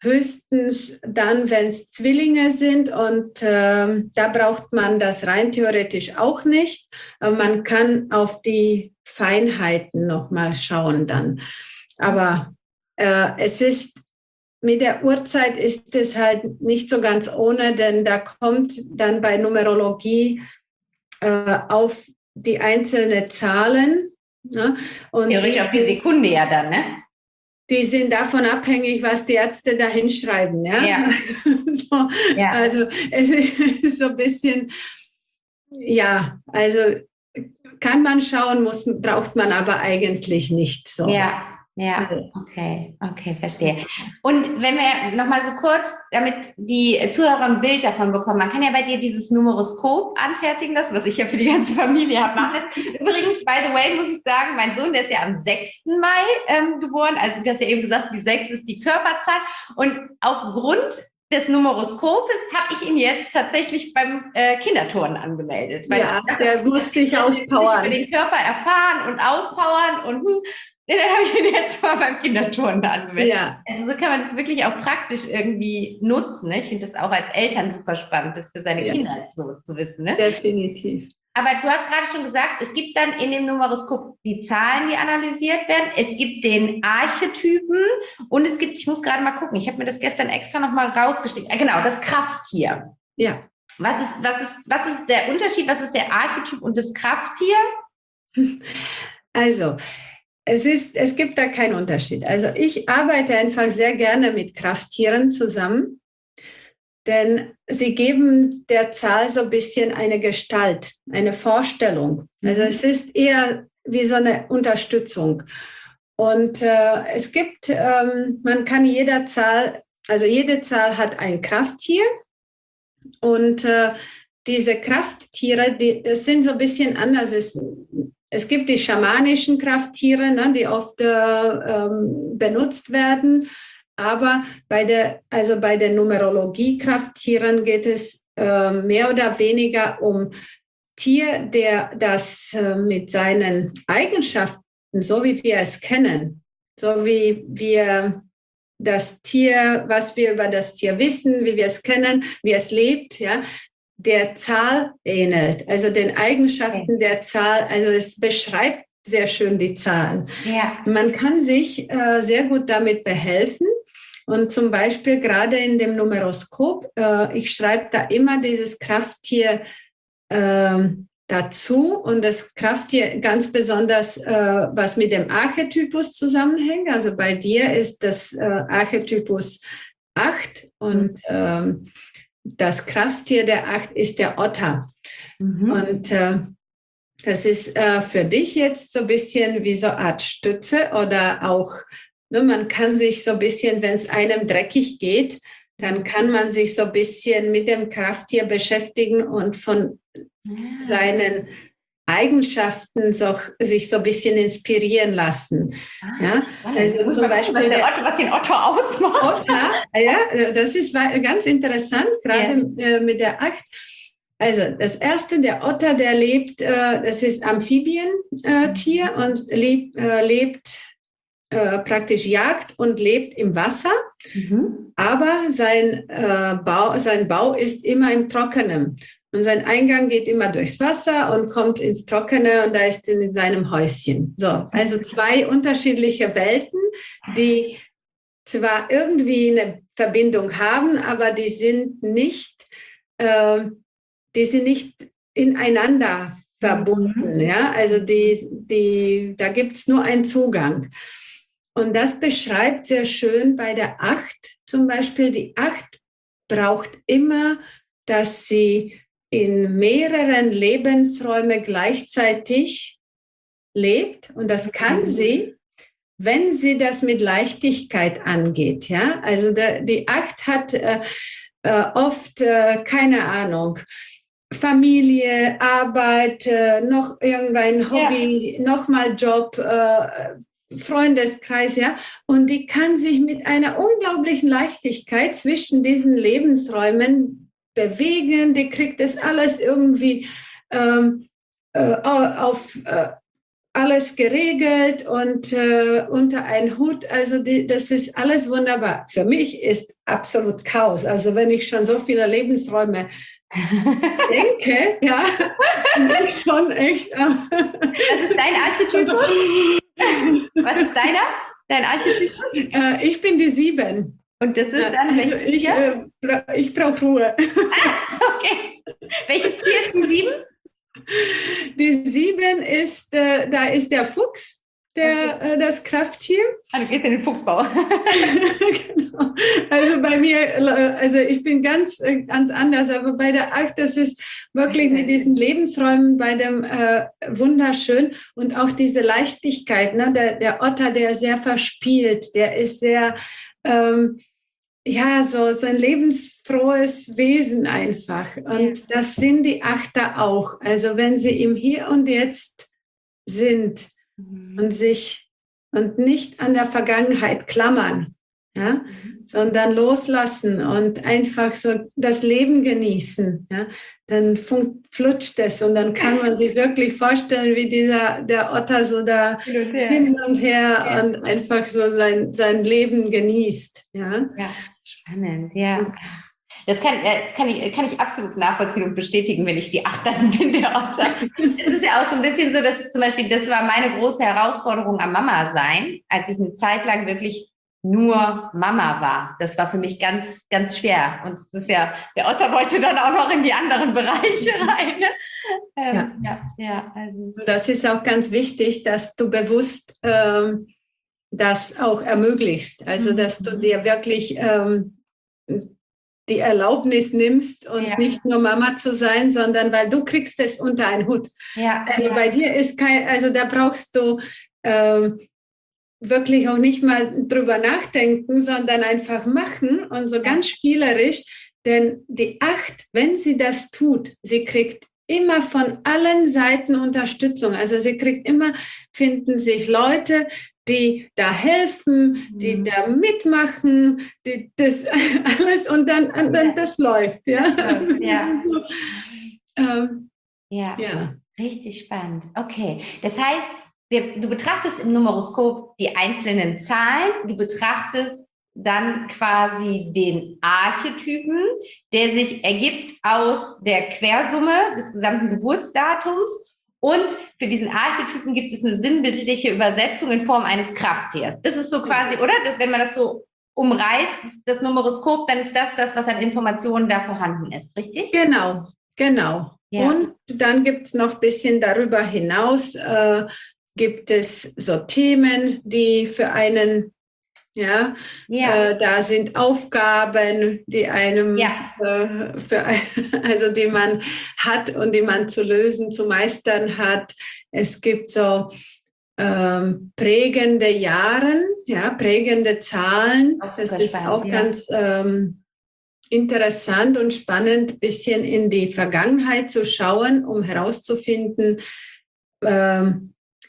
höchstens dann, wenn es Zwillinge sind und äh, da braucht man das rein theoretisch auch nicht. Aber man kann auf die Feinheiten nochmal schauen dann. Aber äh, es ist, mit der Uhrzeit ist es halt nicht so ganz ohne, denn da kommt dann bei Numerologie äh, auf die einzelnen Zahlen. Ne? Und
theoretisch auf die Sekunde ja dann, ne?
Die sind davon abhängig, was die Ärzte da hinschreiben. Ja?
Ja.
so,
Ja.
Also es ist so ein bisschen, ja, also kann man schauen, muss, braucht man aber eigentlich nicht so.
Ja. Ja, okay, okay, verstehe. Und wenn wir nochmal so kurz, damit die Zuhörer ein Bild davon bekommen, man kann ja bei dir dieses Numeroskop anfertigen lassen, was ich ja für die ganze Familie habe machen. Übrigens, by the way, muss ich sagen, mein Sohn, der ist ja am sechsten Mai ähm, geboren, also du hast ja eben gesagt, die sechs ist die Körperzahl und aufgrund des Numeroskopes habe ich ihn jetzt tatsächlich beim äh, Kinderturnen angemeldet. Weil
ja,
ich,
der muss sich auspowern.
Über den Körper erfahren und auspowern und hm, dann habe ich ihn jetzt mal beim Kinderturnen angemeldet.
Ja.
Also so kann man das wirklich auch praktisch irgendwie nutzen. Ne? Ich finde das auch als Eltern super spannend, das für seine
ja.
Kinder so zu wissen. Ne?
Definitiv.
Aber du hast gerade schon gesagt, es gibt dann in dem Numeroskop die Zahlen, die analysiert werden. Es gibt den Archetypen und es gibt, ich muss gerade mal gucken, ich habe mir das gestern extra nochmal rausgeschickt. Ah, genau, das Krafttier.
Ja.
Was ist, was ist, was ist der Unterschied? Was ist der Archetyp und das Krafttier?
Also, Es, ist, es gibt da keinen Unterschied. Also ich arbeite einfach sehr gerne mit Krafttieren zusammen, denn sie geben der Zahl so ein bisschen eine Gestalt, eine Vorstellung. Also es ist eher wie so eine Unterstützung. Und äh, es gibt, ähm, man kann jeder Zahl, also jede Zahl hat ein Krafttier und äh, diese Krafttiere, die, das sind so ein bisschen anders. Es, Es gibt die schamanischen Krafttiere, ne, die oft äh, ähm, benutzt werden, aber bei der, also bei den Numerologie-Krafttieren geht es äh, mehr oder weniger um Tier, der das äh, mit seinen Eigenschaften, so wie wir es kennen, so wie wir das Tier, was wir über das Tier wissen, wie wir es kennen, wie es lebt, ja, der Zahl ähnelt, also den Eigenschaften okay. der Zahl, also es beschreibt sehr schön die Zahlen.
Ja.
Man kann sich äh, sehr gut damit behelfen und zum Beispiel gerade in dem Numeroskop, äh, ich schreibe da immer dieses Krafttier äh, dazu und das Krafttier ganz besonders, äh, was mit dem Archetypus zusammenhängt, also bei dir ist das äh, Archetypus acht und ähm, das Krafttier der Acht ist der Otter. Mhm. Und äh, das ist äh, für dich jetzt so ein bisschen wie so eine Art Stütze oder auch, ne, man kann sich so ein bisschen, wenn es einem dreckig geht, dann kann man sich so ein bisschen mit dem Krafttier beschäftigen und von ja. seinen Eigenschaften so, sich so ein bisschen inspirieren lassen.
Ah,
ja, also zum Beispiel
gucken, was, der Otto, was den Otto ausmacht.
Otter, ja, das ist ganz interessant, gerade yeah. mit der Acht. Also das erste, der Otter, der lebt, das ist Amphibientier mhm. und lebt, lebt praktisch jagt und lebt im Wasser, mhm. aber sein, Bau, sein Bau ist immer im Trockenen. Und sein Eingang geht immer durchs Wasser und kommt ins Trockene und da ist er in seinem Häuschen. So, also zwei unterschiedliche Welten, die zwar irgendwie eine Verbindung haben, aber die sind nicht, äh, die sind nicht ineinander verbunden. Ja? Also die, die, da gibt es nur einen Zugang. Und das beschreibt sehr schön bei der Acht zum Beispiel. Die Acht braucht immer, dass sie in mehreren Lebensräumen gleichzeitig lebt. Und das kann sie, wenn sie das mit Leichtigkeit angeht. Ja? Also der, die Acht hat äh, äh, oft, äh, keine Ahnung, Familie, Arbeit, äh, noch irgendein Hobby, ja. nochmal Job, äh, Freundeskreis, ja. Und die kann sich mit einer unglaublichen Leichtigkeit zwischen diesen Lebensräumen bewegen, die kriegt das alles irgendwie ähm, äh, auf, äh, alles geregelt und äh, unter einen Hut. Also die, das ist alles wunderbar. Für mich ist absolut Chaos. Also wenn ich schon so viele Lebensräume denke, ja, bin ich schon echt. Äh,
Was ist dein Archetypus? Was ist deiner? Dein Archetypus?
Äh, ich bin die Sieben.
Und das ist dann
also
welches
ich,
Tier?
Äh, ich brauche Ruhe.
Ah, okay. Welches Tier ist die Sieben?
Die Sieben ist, äh, da ist der Fuchs, der,
Okay.
äh, das Krafttier.
Ah, du gehst in den Fuchsbau.
Genau. Also bei mir, also ich bin ganz, ganz anders, aber bei der Acht, das ist wirklich mit diesen Lebensräumen bei dem äh, wunderschön und auch diese Leichtigkeit, ne? Der, der Otter, der ist sehr verspielt, der ist sehr, ähm, ja, so, so ein lebensfrohes Wesen einfach. Und ja. Das sind die Achter auch. Also wenn sie im Hier und Jetzt sind mhm. und sich und nicht an der Vergangenheit klammern, ja, mhm. sondern loslassen und einfach so das Leben genießen, ja, dann flutscht es und dann kann man sich wirklich vorstellen, wie dieser der Otter so da hin und her, hin und, her ja. und einfach so sein, sein Leben genießt. Ja,
ja, spannend, ja. Das kann, das kann ich, kann ich absolut nachvollziehen und bestätigen, wenn ich die Achterin bin, der Otter. Es ist ja auch so ein bisschen so, dass zum Beispiel, das war meine große Herausforderung am Mama-Sein, als ich eine Zeit lang wirklich nur Mama war. Das war für mich ganz, ganz schwer. Und es ist ja, der Otter wollte dann auch noch in die anderen Bereiche rein. Ne? Ähm, ja. Ja, ja, also
das ist auch ganz wichtig, dass du bewusst ähm, das auch ermöglichst. Also, dass du dir wirklich ähm, die Erlaubnis nimmst und ja. nicht nur Mama zu sein, sondern weil du kriegst es unter einen Hut.
Ja.
Also
ja.
bei dir ist kein, also da brauchst du ähm, wirklich auch nicht mal drüber nachdenken, sondern einfach machen und so ganz spielerisch. Denn die Acht, wenn sie das tut, sie kriegt immer von allen Seiten Unterstützung. Also sie kriegt immer, finden sich Leute, die da helfen, die mhm. da mitmachen, die das alles und dann, und dann das läuft. Ja,
ja.
so, ähm,
ja.
ja.
Richtig spannend. Okay, das heißt, wir, du betrachtest im Numeroskop die einzelnen Zahlen, du betrachtest dann quasi den Archetypen, der sich ergibt aus der Quersumme des gesamten Geburtsdatums. Und für diesen Archetypen gibt es eine sinnbildliche Übersetzung in Form eines Krafttiers. Das ist so quasi, oder? Das, wenn man das so umreißt, das, das Numeroskop, dann ist das das, was an Informationen da vorhanden ist, richtig?
Genau, genau. Ja. Und dann gibt es noch ein bisschen darüber hinaus, äh, gibt es so Themen, die für einen, ja, ja. Äh, da sind Aufgaben, die einem, ja. äh, für, also die man hat und die man zu lösen, zu meistern hat. Es gibt so ähm, prägende Jahre, ja, prägende Zahlen.
Auch
das
ist
spannend, auch
ja.
ganz ähm, interessant und spannend, ein bisschen in die Vergangenheit zu schauen, um herauszufinden, ähm,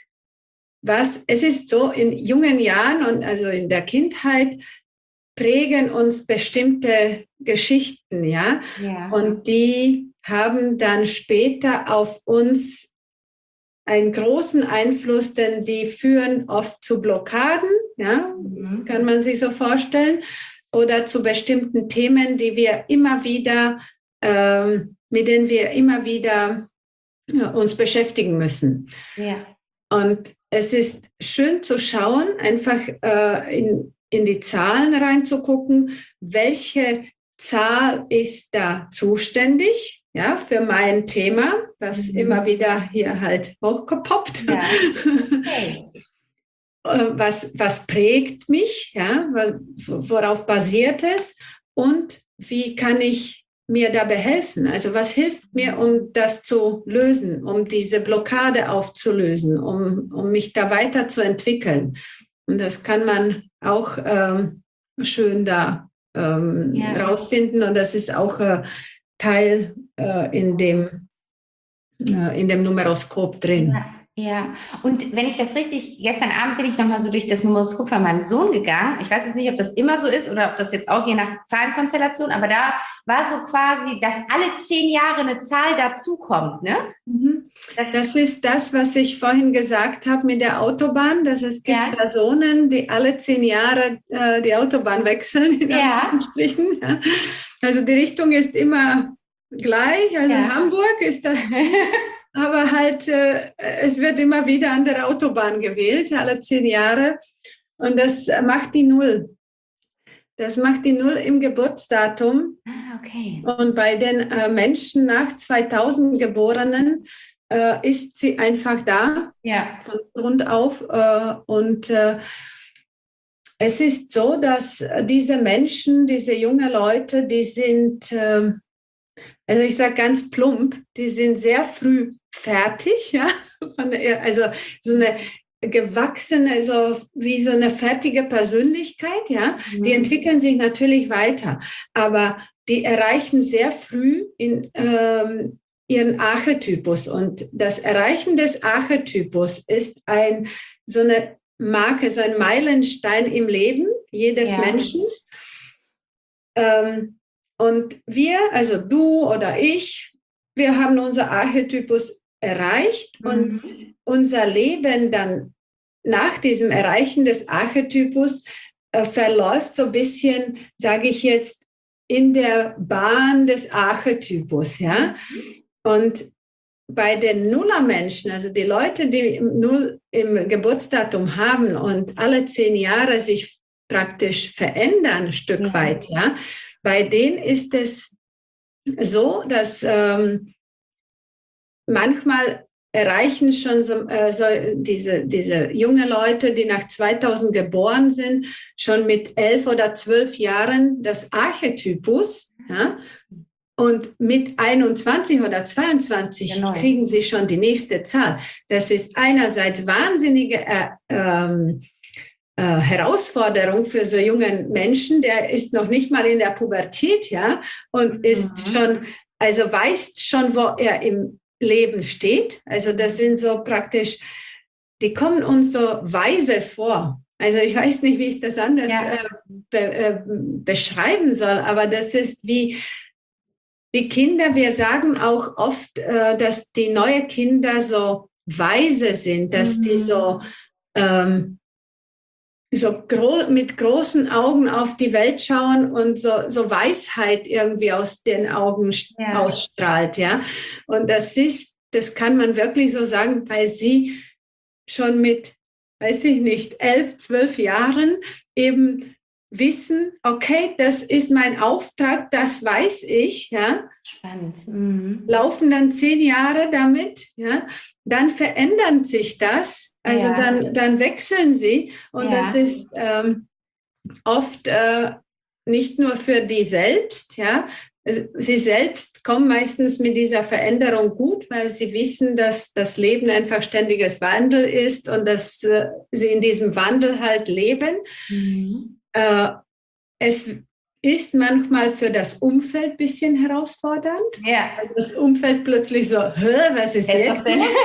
was, es ist so, in jungen Jahren und also in der Kindheit prägen uns bestimmte Geschichten, ja,
ja.
und die haben dann später auf uns einen großen Einfluss, denn die führen oft zu Blockaden, ja, mhm. kann man sich so vorstellen, oder zu bestimmten Themen, die wir immer wieder, ähm, mit denen wir immer wieder ja, uns beschäftigen müssen.
Ja.
Und es ist schön zu schauen, einfach äh, in, in die Zahlen reinzugucken, welche Zahl ist da zuständig, ja, für mein Thema, was mhm. immer wieder hier halt hochgepoppt.
Ja. Okay.
was, was prägt mich, ja, worauf basiert es und wie kann ich mir dabei helfen? Also was hilft mir, um das zu lösen, um diese Blockade aufzulösen, um, um mich da weiterzuentwickeln? Und das kann man auch ähm, schön da ähm, ja. rausfinden und das ist auch äh, Teil äh, in dem, äh, in dem Numeroskop drin.
Ja. Ja, und wenn ich das richtig, gestern Abend bin ich nochmal so durch das Numeroskop von meinem Sohn gegangen. Ich weiß jetzt nicht, ob das immer so ist oder ob das jetzt auch je nach Zahlenkonstellation, aber da war so quasi, dass alle zehn Jahre eine Zahl dazukommt, ne?
Mhm.
Das,
Das ist das, was ich vorhin gesagt habe mit der Autobahn, dass es gibt
ja,
Personen, die alle zehn Jahre äh, die Autobahn wechseln, in
ja,
Anführungsstrichen. Ja. Also die Richtung ist immer gleich. Also
ja.
Hamburg ist das Ziel, aber halt äh, es wird immer wieder an der Autobahn gewählt, alle zehn Jahre. Und das macht die Null. Das macht die Null im Geburtsdatum.
Ah, okay.
Und bei den äh, Menschen nach zweitausend Geborenen äh, ist sie einfach da,
Ja,
von Grund auf. Äh, und äh, es ist so, dass diese Menschen, diese jungen Leute, die sind, äh, also ich sage ganz plump, die sind sehr früh fertig, ja, von der, also so eine gewachsene, so wie so eine fertige Persönlichkeit, ja,
mhm.
die entwickeln sich natürlich weiter, aber die erreichen sehr früh in ähm, ihren Archetypus, und das Erreichen des Archetypus ist ein, so eine Marke, so ein Meilenstein im Leben jedes
Ja.
Menschen. Ähm, und wir, also du oder ich, wir haben unser Archetypus erreicht,
Mhm.
und unser Leben dann nach diesem Erreichen des Archetypus äh, verläuft so ein bisschen, sage ich jetzt, in der Bahn des Archetypus, ja. Und bei den Nullermenschen, also die Leute, die Null im Geburtsdatum haben und alle zehn Jahre sich praktisch verändern, ein Stück
Ja.
weit, ja, bei denen ist es so, dass ähm, manchmal erreichen schon so, äh, so diese, diese junge Leute, die nach zweitausend geboren sind, schon mit elf oder zwölf Jahren das Archetypus, ja, und mit einundzwanzig oder zweiundzwanzig
Genau.
kriegen sie schon die nächste Zahl. Das ist einerseits wahnsinnige äh, ähm, äh, Herausforderung für so jungen Menschen, der ist noch nicht mal in der Pubertät, ja, und ist
Mhm.
schon, also weiß schon, wo er im Leben steht. Also das sind so praktisch, die kommen uns so weise vor. Also ich weiß nicht, wie ich das anders
Ja.
äh, be, äh, beschreiben soll, aber das ist wie die Kinder, wir sagen auch oft, äh, dass die neuen Kinder so weise sind, dass
Mhm.
die so, ähm, so gro mit großen Augen auf die Welt schauen und so, so Weisheit irgendwie aus den Augen
Ja.
ausstrahlt, ja. Und das ist, das kann man wirklich so sagen, weil sie schon mit, weiß ich nicht, elf, zwölf Jahren eben wissen, okay, das ist mein Auftrag, das weiß ich, ja.
Spannend. Mhm.
Laufen dann zehn Jahre damit, ja, dann verändert sich das, also
Ja.
dann, dann wechseln sie, und
Ja.
das ist ähm, oft äh, nicht nur für die selbst, ja, sie selbst kommen meistens mit dieser Veränderung gut, weil sie wissen, dass das Leben einfach ständiges Wandel ist und dass äh, sie in diesem Wandel halt leben.
Mhm.
Äh, es ist manchmal für das Umfeld ein bisschen herausfordernd.
Ja.
Weil das Umfeld plötzlich so, hä, was ist
Wer ist
jetzt
das denn?
los?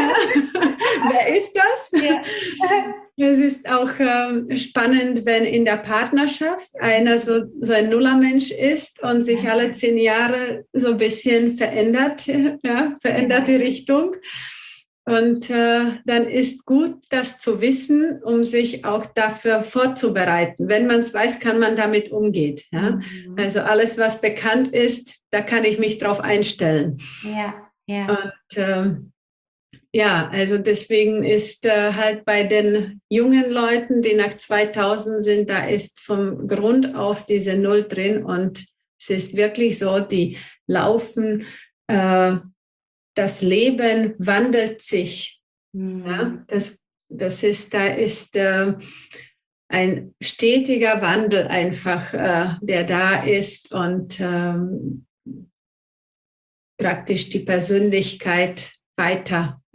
Wer ist das?
Ja.
Es ist auch ähm, spannend, wenn in der Partnerschaft einer so, so ein Nullermensch ist und sich alle zehn Jahre so ein bisschen verändert, ja, verändert die Richtung. Und äh, dann ist gut, das zu wissen, um sich auch dafür vorzubereiten. Wenn man es weiß, kann man damit umgehen. Ja?
Mhm.
Also alles, was bekannt ist, da kann ich mich drauf einstellen.
Ja, ja.
Und äh, ja, also deswegen ist äh, halt bei den jungen Leuten, die nach zweitausend sind, da ist vom Grund auf diese Null drin, und es ist wirklich so, die laufen, äh, das Leben wandelt sich.
Mhm.
Ja, das, das ist, da ist äh, ein stetiger Wandel einfach, äh, der da ist, und ähm, praktisch die Persönlichkeit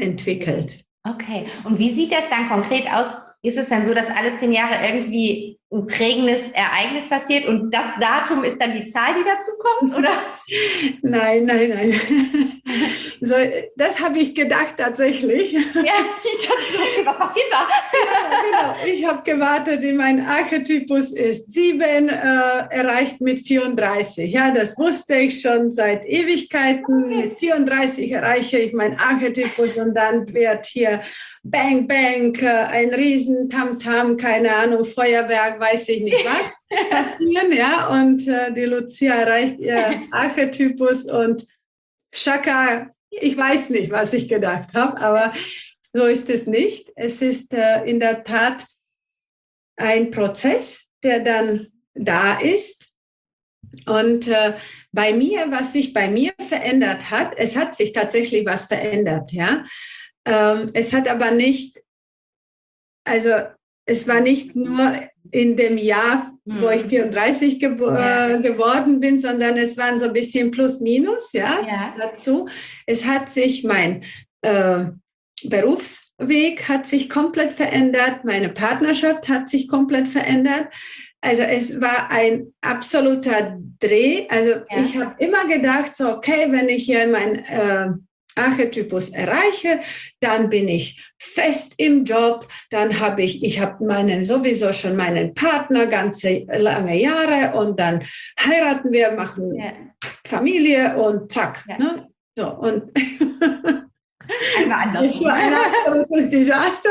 weiterentwickelt.
Okay. Und wie sieht das dann konkret aus? Ist es dann so, dass alle zehn Jahre irgendwie ein prägendes Ereignis passiert und das Datum ist dann die Zahl, die dazu kommt, oder?
Nein, nein, nein. So, das habe ich gedacht tatsächlich.
Ja, ich dachte, was passiert da?
Ja, genau. Ich habe gewartet, mein Archetypus ist sieben, äh, erreicht mit vierunddreißig. Ja, das wusste ich schon seit Ewigkeiten. Okay. Mit vierunddreißig erreiche ich meinen Archetypus und dann wird hier Bang, Bang, äh, ein riesen Tamtam, keine Ahnung, Feuerwerk, weiß ich nicht was, passieren. Ja, und äh, die Lucia erreicht ihr Archetypus und Shaka, ich weiß nicht, was ich gedacht habe, aber so ist es nicht. Es ist äh, in der Tat ein Prozess, der dann da ist. Und äh, bei mir, was sich bei mir verändert hat, es hat sich tatsächlich was verändert, ja. Ähm, es hat aber nicht, also es war nicht nur in dem Jahr, wo ich vierunddreißig ge ja. äh, geworden bin, sondern es waren so ein bisschen plus minus, ja, ja. dazu. Es hat sich mein äh, Berufsweg hat sich komplett verändert, meine Partnerschaft hat sich komplett verändert. Also es war ein absoluter Dreh. Also ja. ich habe immer gedacht, so okay, wenn ich hier mein äh, Archetypus erreiche, dann bin ich fest im Job, dann habe ich, ich habe meinen sowieso schon meinen Partner ganze lange Jahre und dann heiraten wir, machen ja. Familie und zack. Ja. Ne? So, und
einmal anders.
Es war ein absolutes Desaster,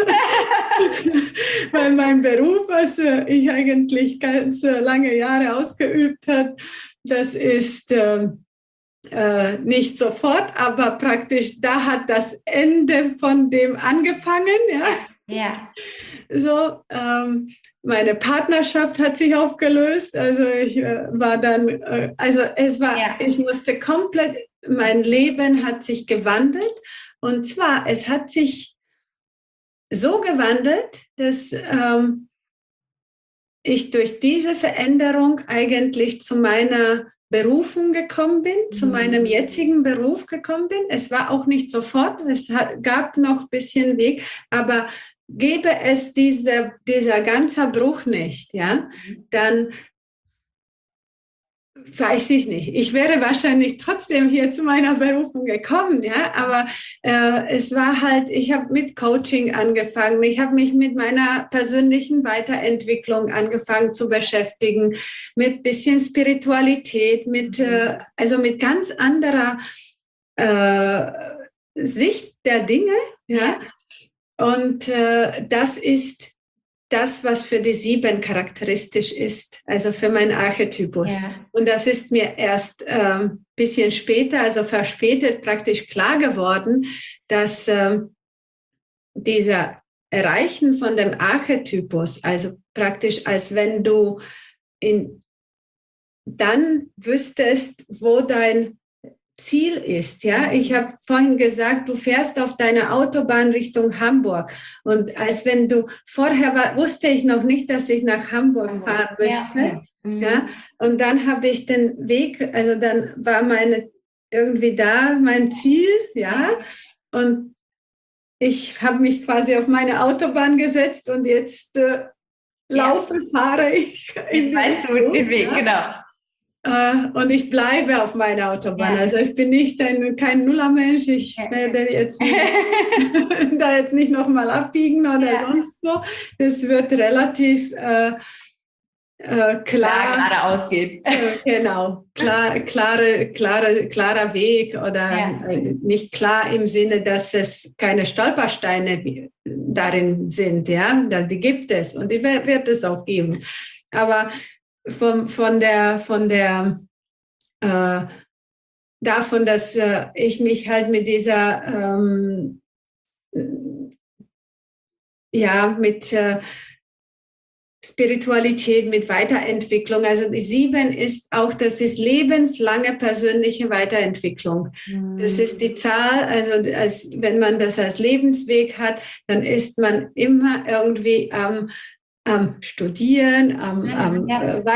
weil mein Beruf, was ich eigentlich ganz lange Jahre ausgeübt habe, das ist äh, Äh, nicht sofort, aber praktisch, da hat das Ende von dem angefangen. Ja.
Ja.
So, ähm, meine Partnerschaft hat sich aufgelöst. Also ich äh, war dann, äh, also es war, ja. ich musste komplett, mein Leben hat sich gewandelt. Und zwar, es hat sich so gewandelt, dass ähm, ich durch diese Veränderung eigentlich zu meiner Berufung gekommen bin, zu meinem jetzigen Beruf gekommen bin. Es war auch nicht sofort, es hat, gab noch ein bisschen Weg, aber gäbe es diese, dieser ganze Bruch nicht, ja, dann weiß ich nicht. Ich wäre wahrscheinlich trotzdem hier zu meiner Berufung gekommen, ja, aber äh, es war halt, ich habe mit Coaching angefangen, ich habe mich mit meiner persönlichen Weiterentwicklung angefangen zu beschäftigen, mit bisschen Spiritualität, mit, äh, also mit ganz anderer äh, Sicht der Dinge, ja, und äh, das ist das, was für die Sieben charakteristisch ist, also für meinen Archetypus. Ja. Und das ist mir erst ein ähm, bisschen später, also verspätet praktisch klar geworden, dass ähm, dieser Erreichen von dem Archetypus, also praktisch als wenn du in, dann wüsstest, wo dein Ziel ist, ja. Ich habe vorhin gesagt, du fährst auf deiner Autobahn Richtung Hamburg und als wenn du vorher war, wusste ich noch nicht, dass ich nach Hamburg, Hamburg. fahren möchte, ja. Mhm. ja. Und dann habe ich den Weg, also dann war meine irgendwie da mein Ziel, ja. Und ich habe mich quasi auf meine Autobahn gesetzt und jetzt äh, laufe, ja. fahre ich in
weißt du den Weg, ja. genau.
Und ich bleibe auf meiner Autobahn. Ja. Also ich bin nicht ein, kein Nullermensch. Ich ja. werde jetzt nicht, da jetzt nicht nochmal abbiegen oder ja. sonst wo. Das wird relativ äh, äh, klar, klar
geradeaus gehen.
Äh, genau, klar, klare, klare, klarer Weg oder ja. äh, nicht klar im Sinne, dass es keine Stolpersteine darin sind. Ja, die gibt es und die wird es auch geben. Aber Von, von der, von der äh, davon, dass äh, ich mich halt mit dieser, ähm, ja, mit äh, Spiritualität, mit Weiterentwicklung. Also die Sieben ist auch, das ist lebenslange persönliche Weiterentwicklung. Mhm. Das ist die Zahl, also als, wenn man das als Lebensweg hat, dann ist man immer irgendwie am am Studieren, am, am ja. äh,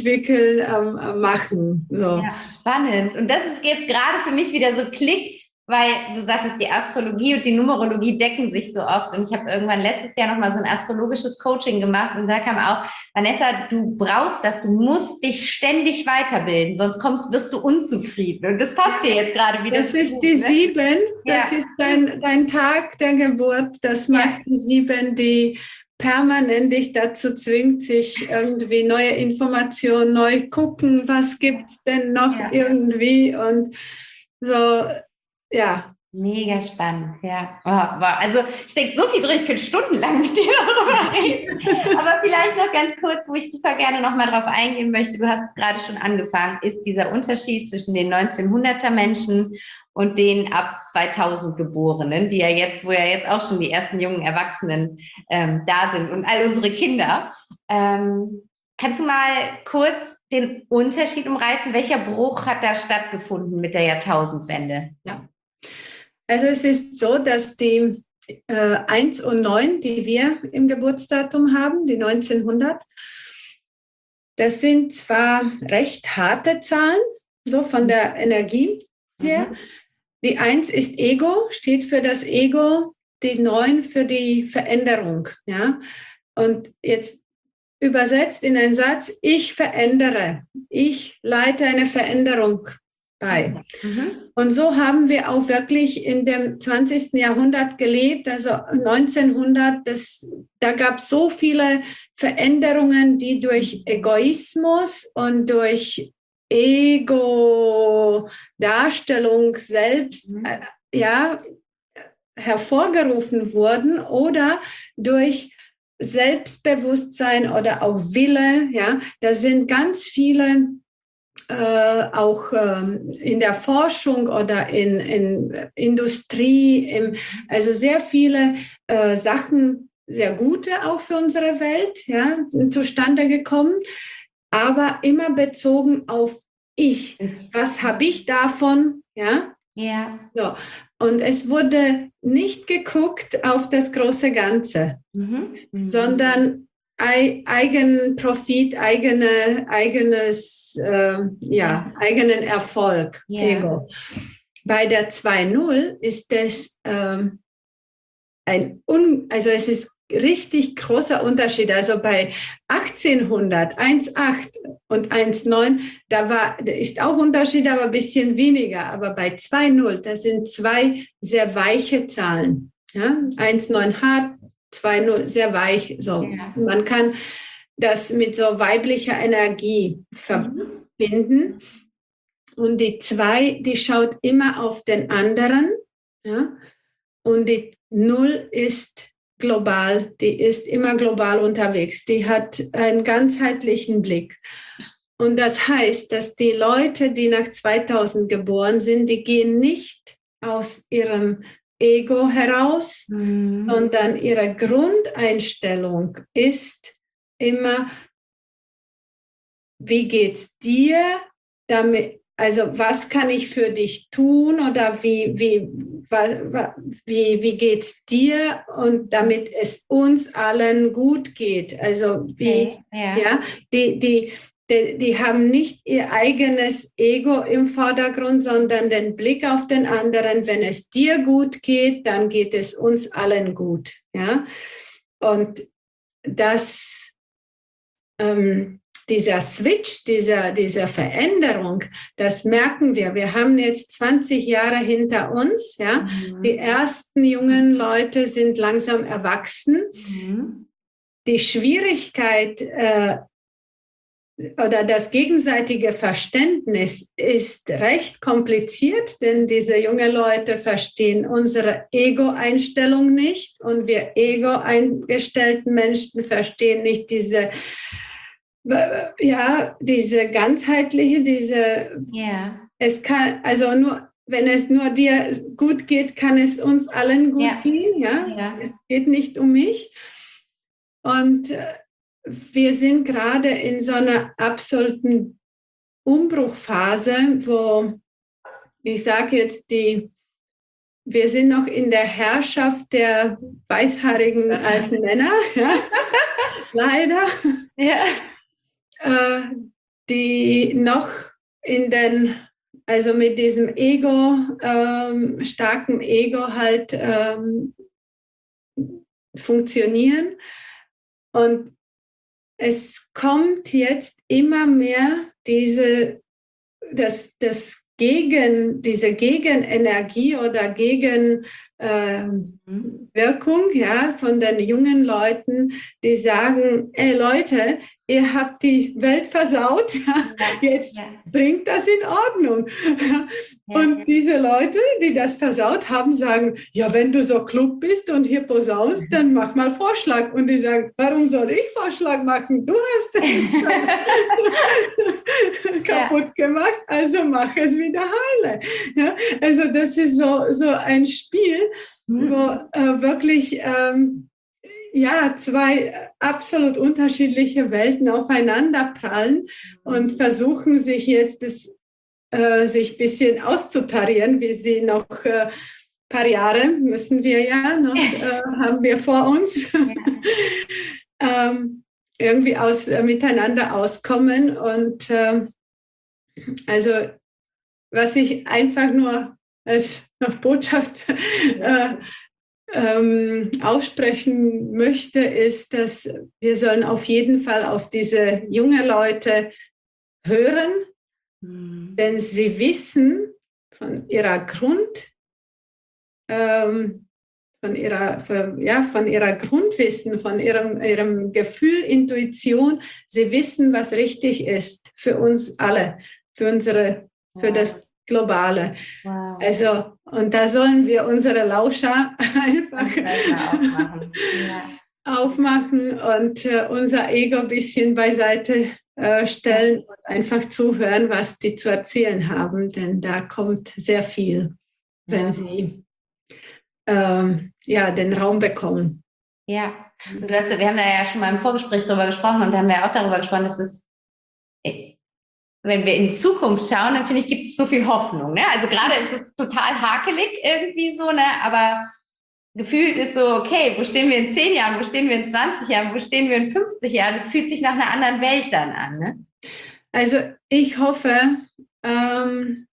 Weiterentwickeln, am, am Machen. So.
Ja, spannend. Und das ist jetzt gerade für mich wieder so Klick, weil du sagtest, die Astrologie und die Numerologie decken sich so oft. Und ich habe irgendwann letztes Jahr nochmal so ein astrologisches Coaching gemacht und da kam auch, Vanessa, du brauchst das, du musst dich ständig weiterbilden, sonst kommst, wirst du unzufrieden. Und das passt dir jetzt gerade wieder.
Das ist die sieben, das
ja.
ist dein, dein Tag der Geburt, das macht ja. die sieben, die permanent dich dazu zwingt, sich irgendwie neue Informationen, neu gucken, was gibt es denn noch ja. irgendwie und so, ja.
Mega spannend, ja. Oh, wow. Also steckt so viel drin, ich könnte stundenlang mit dir darüber reden. Aber vielleicht noch ganz kurz, wo ich super gerne nochmal drauf eingehen möchte, du hast es gerade schon angefangen, ist dieser Unterschied zwischen den neunzehnhunderter Menschen und den ab zweitausend Geborenen, die ja jetzt, wo ja jetzt auch schon die ersten jungen Erwachsenen ähm, da sind und all unsere Kinder. Ähm, kannst du mal kurz den Unterschied umreißen? Welcher Bruch hat da stattgefunden mit der Jahrtausendwende?
Ja. Also es ist so, dass die äh, eins und neun, die wir im Geburtsdatum haben, die neunzehnhundert, das sind zwar recht harte Zahlen, so von der Energie her. Mhm. Die eins ist Ego, steht für das Ego, die neun für die Veränderung. Ja? Und jetzt übersetzt in einen Satz, ich verändere, ich leite eine Veränderung bei. Mhm. Und so haben wir auch wirklich in dem zwanzigsten Jahrhundert gelebt, also neunzehnhundert, das, da gab es so viele Veränderungen, die durch Egoismus und durch Ego-Darstellung selbst mhm. äh, ja, hervorgerufen wurden oder durch Selbstbewusstsein oder auch Wille. Ja, da sind ganz viele Äh, auch ähm, in der Forschung oder in, in Industrie, im, also sehr viele äh, Sachen, sehr gute auch für unsere Welt, ja, zustande gekommen, aber immer bezogen auf ich. Was habe ich davon? Ja.
Ja.
So. Und es wurde nicht geguckt auf das große Ganze, mhm. Mhm. sondern eigenen Profit, eigene, eigenes, äh, ja, eigenen Erfolg.
Yeah.
Ego. Bei der zwei null ist es ähm, ein, un, also es ist richtig großer Unterschied. Also bei achtzehnhundert, eins Komma acht und eins Komma neun, da war, da ist auch Unterschied, aber ein bisschen weniger. Aber bei zwei null, das sind zwei sehr weiche Zahlen. Ja? eins Komma neun hart, zwei null sehr weich. So. Ja. Man kann das mit so weiblicher Energie verbinden. Und die zwei, die schaut immer auf den anderen. Ja? Und die null ist global, die ist immer global unterwegs. Die hat einen ganzheitlichen Blick. Und das heißt, dass die Leute, die nach zweitausend geboren sind, die gehen nicht aus ihrem Ego heraus, mhm. sondern ihre Grundeinstellung ist immer, wie geht's dir damit, also was kann ich für dich tun oder wie, wie, wie, wie geht's dir und damit es uns allen gut geht. Also wie, okay, ja, ja die, die, die, die haben nicht ihr eigenes Ego im Vordergrund, sondern den Blick auf den anderen. Wenn es dir gut geht, dann geht es uns allen gut. Ja? Und das, ähm, dieser Switch, dieser, dieser Veränderung, das merken wir. Wir haben jetzt zwanzig Jahre hinter uns. Ja? Mhm. Die ersten jungen Leute sind langsam erwachsen. Mhm. Die Schwierigkeit äh, oder das gegenseitige Verständnis ist recht kompliziert, denn diese jungen Leute verstehen unsere Ego-Einstellung nicht und wir ego-eingestellten Menschen verstehen nicht diese ja, diese ganzheitliche, diese,
yeah.
es kann, also nur, wenn es nur dir gut geht, kann es uns allen gut yeah. gehen, ja, yeah. Es geht nicht um mich und äh, wir sind gerade in so einer absoluten Umbruchphase, wo, ich sage jetzt, die, wir sind noch in der Herrschaft der weißhaarigen alten Männer, ja, leider.
Ja.
die noch in den also mit diesem Ego, ähm, starken Ego halt ähm, funktionieren. Und es kommt jetzt immer mehr diese, das, das Gegen, diese Gegenenergie oder Gegenwirkung, äh, ja, von den jungen Leuten, die sagen, ey Leute, ihr habt die Welt versaut, jetzt ja. Bringt das in Ordnung. Ja. Und diese Leute, die das versaut haben, sagen, ja, wenn du so klug bist und hier posaunst, dann mach mal Vorschlag. Und die sagen, warum soll ich Vorschlag machen? Du hast es kaputt ja. gemacht, also mach es wieder heile. Ja? Also das ist so, so ein Spiel, mhm. wo äh, wirklich ähm, ja, zwei absolut unterschiedliche Welten aufeinander prallen und versuchen sich jetzt das, äh, sich ein bisschen auszutarieren, wie sie noch ein äh, paar Jahre müssen wir ja noch, äh, haben wir vor uns, ja. ähm, irgendwie aus, äh, miteinander auskommen. Und äh, also was ich einfach nur als Botschaft äh, Ähm, aussprechen möchte, ist, dass wir sollen auf jeden Fall auf diese jungen Leute hören, mhm. denn sie wissen von ihrer Grund, ähm, von ihrer, von, ja, von ihrer Grundwissen, von ihrem, ihrem Gefühl, Intuition, sie wissen, was richtig ist für uns alle, für unsere, für ja. das Globale. Wow. Also, und da sollen wir unsere Lauscher einfach aufmachen, ja. aufmachen und äh, unser Ego ein bisschen beiseite äh, stellen ja. und einfach zuhören, was die zu erzählen haben, denn da kommt sehr viel, wenn ja. sie ähm, ja, den Raum bekommen.
Ja, und du hast, wir haben da ja schon mal im Vorgespräch drüber gesprochen und da haben wir auch darüber gesprochen, dass es wenn wir in die Zukunft schauen, dann finde ich, gibt es so viel Hoffnung. Ne? Also gerade ist es total hakelig irgendwie so, ne? Aber gefühlt ist so, okay, wo stehen wir in zehn Jahren, wo stehen wir in zwanzig Jahren, wo stehen wir in fünfzig Jahren? Das fühlt sich nach einer anderen Welt dann an. Ne?
Also ich hoffe, ähm,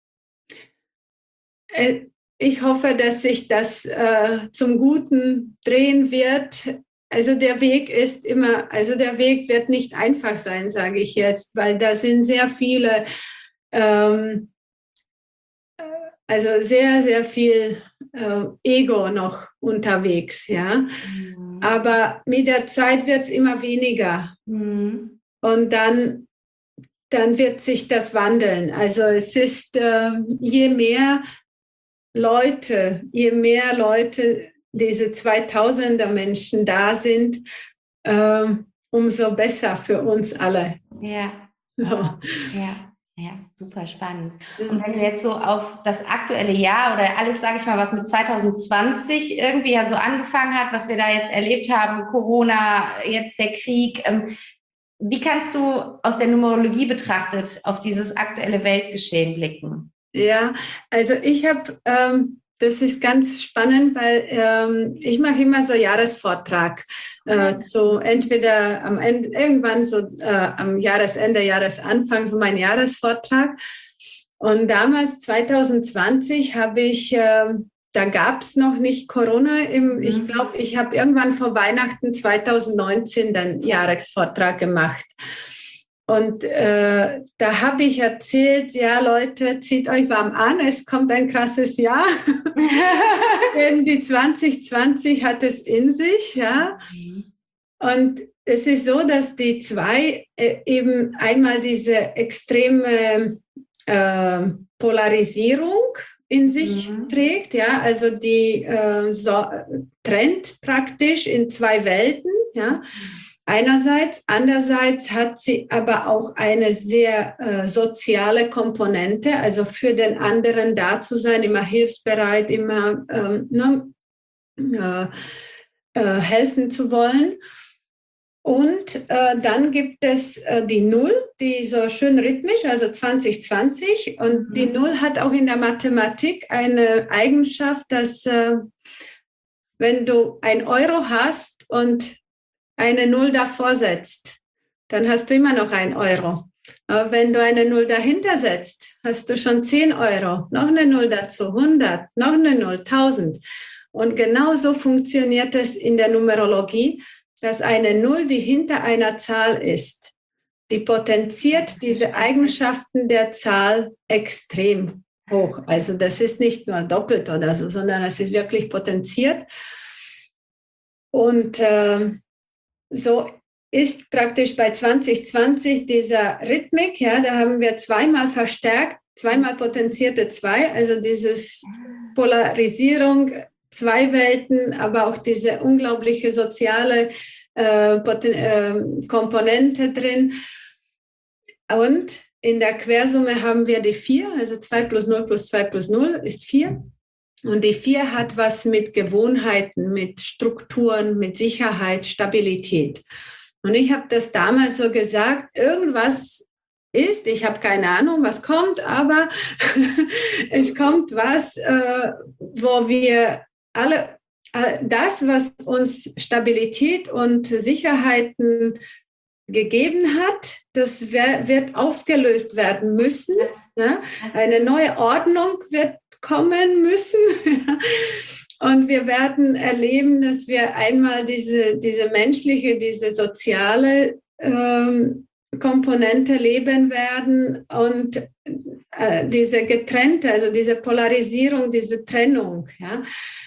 ich hoffe, dass sich das äh, zum Guten drehen wird. Also der Weg ist immer, also der Weg wird nicht einfach sein, sage ich jetzt, weil da sind sehr viele, ähm, also sehr, sehr viel äh, Ego noch unterwegs, ja. Mhm. Aber mit der Zeit wird es immer weniger. Mhm. Und dann, dann wird sich das wandeln. Also es ist, äh, je mehr Leute, je mehr Leute diese zweitausender Menschen da sind, äh, umso besser für uns alle.
Ja. Ja. ja, ja, super spannend. Und wenn du jetzt so auf das aktuelle Jahr oder alles, sage ich mal, was mit zwanzig zwanzig irgendwie ja so angefangen hat, was wir da jetzt erlebt haben, Corona, jetzt der Krieg, ähm, wie kannst du aus der Numerologie betrachtet auf dieses aktuelle Weltgeschehen blicken?
Ja, also ich habe, ähm, das ist ganz spannend, weil ähm, ich mache immer so Jahresvortrag, äh, so entweder am Ende, irgendwann so äh, am Jahresende, Jahresanfang, so mein Jahresvortrag. Und damals, zwanzig zwanzig, habe ich, äh, da gab es noch nicht Corona. Im, mhm. Ich glaube, ich habe irgendwann vor Weihnachten zwanzig neunzehn den Jahresvortrag gemacht. Und äh, da habe ich erzählt, ja Leute, zieht euch warm an, es kommt ein krasses Jahr. Denn die zwanzig zwanzig hat es in sich, ja. Und es ist so, dass die zwei äh, eben einmal diese extreme äh, Polarisierung in sich mhm. trägt, ja, also die äh, so, trennt praktisch in zwei Welten, ja. Einerseits, andererseits hat sie aber auch eine sehr äh, soziale Komponente, also für den anderen da zu sein, immer hilfsbereit, immer ähm, ne, äh, äh, helfen zu wollen. Und äh, dann gibt es äh, die Null, die so schön rhythmisch, also zwanzig zwanzig. Und mhm. die Null hat auch in der Mathematik eine Eigenschaft, dass äh, wenn du ein Euro hast und eine Null davor setzt, dann hast du immer noch einen Euro. Aber wenn du eine Null dahinter setzt, hast du schon zehn Euro, noch eine Null dazu, hundert, noch eine Null, tausend. Und genauso funktioniert es in der Numerologie, dass eine Null, die hinter einer Zahl ist, die potenziert diese Eigenschaften der Zahl extrem hoch. Also das ist nicht nur doppelt oder so, sondern es ist wirklich potenziert. Und äh, so ist praktisch bei zwanzig zwanzig dieser Rhythmik, ja, da haben wir zweimal verstärkt, zweimal potenzierte zwei, also dieses Polarisierung, zwei Welten, aber auch diese unglaubliche soziale äh, äh, Komponente drin. Und in der Quersumme haben wir die vier, also zwei plus null plus zwei plus null ist vier. Und die vier hat was mit Gewohnheiten, mit Strukturen, mit Sicherheit, Stabilität. Und ich habe das damals so gesagt, irgendwas ist, ich habe keine Ahnung, was kommt, aber es kommt was, äh, wo wir alle, äh, das, was uns Stabilität und Sicherheiten gegeben hat, das wär, wird aufgelöst werden müssen. Ja? Eine neue Ordnung wird kommen müssen. Und wir werden erleben, dass wir einmal diese, diese menschliche, diese soziale ähm, Komponente leben werden und äh, diese getrennte, also diese Polarisierung, diese Trennung. Ja?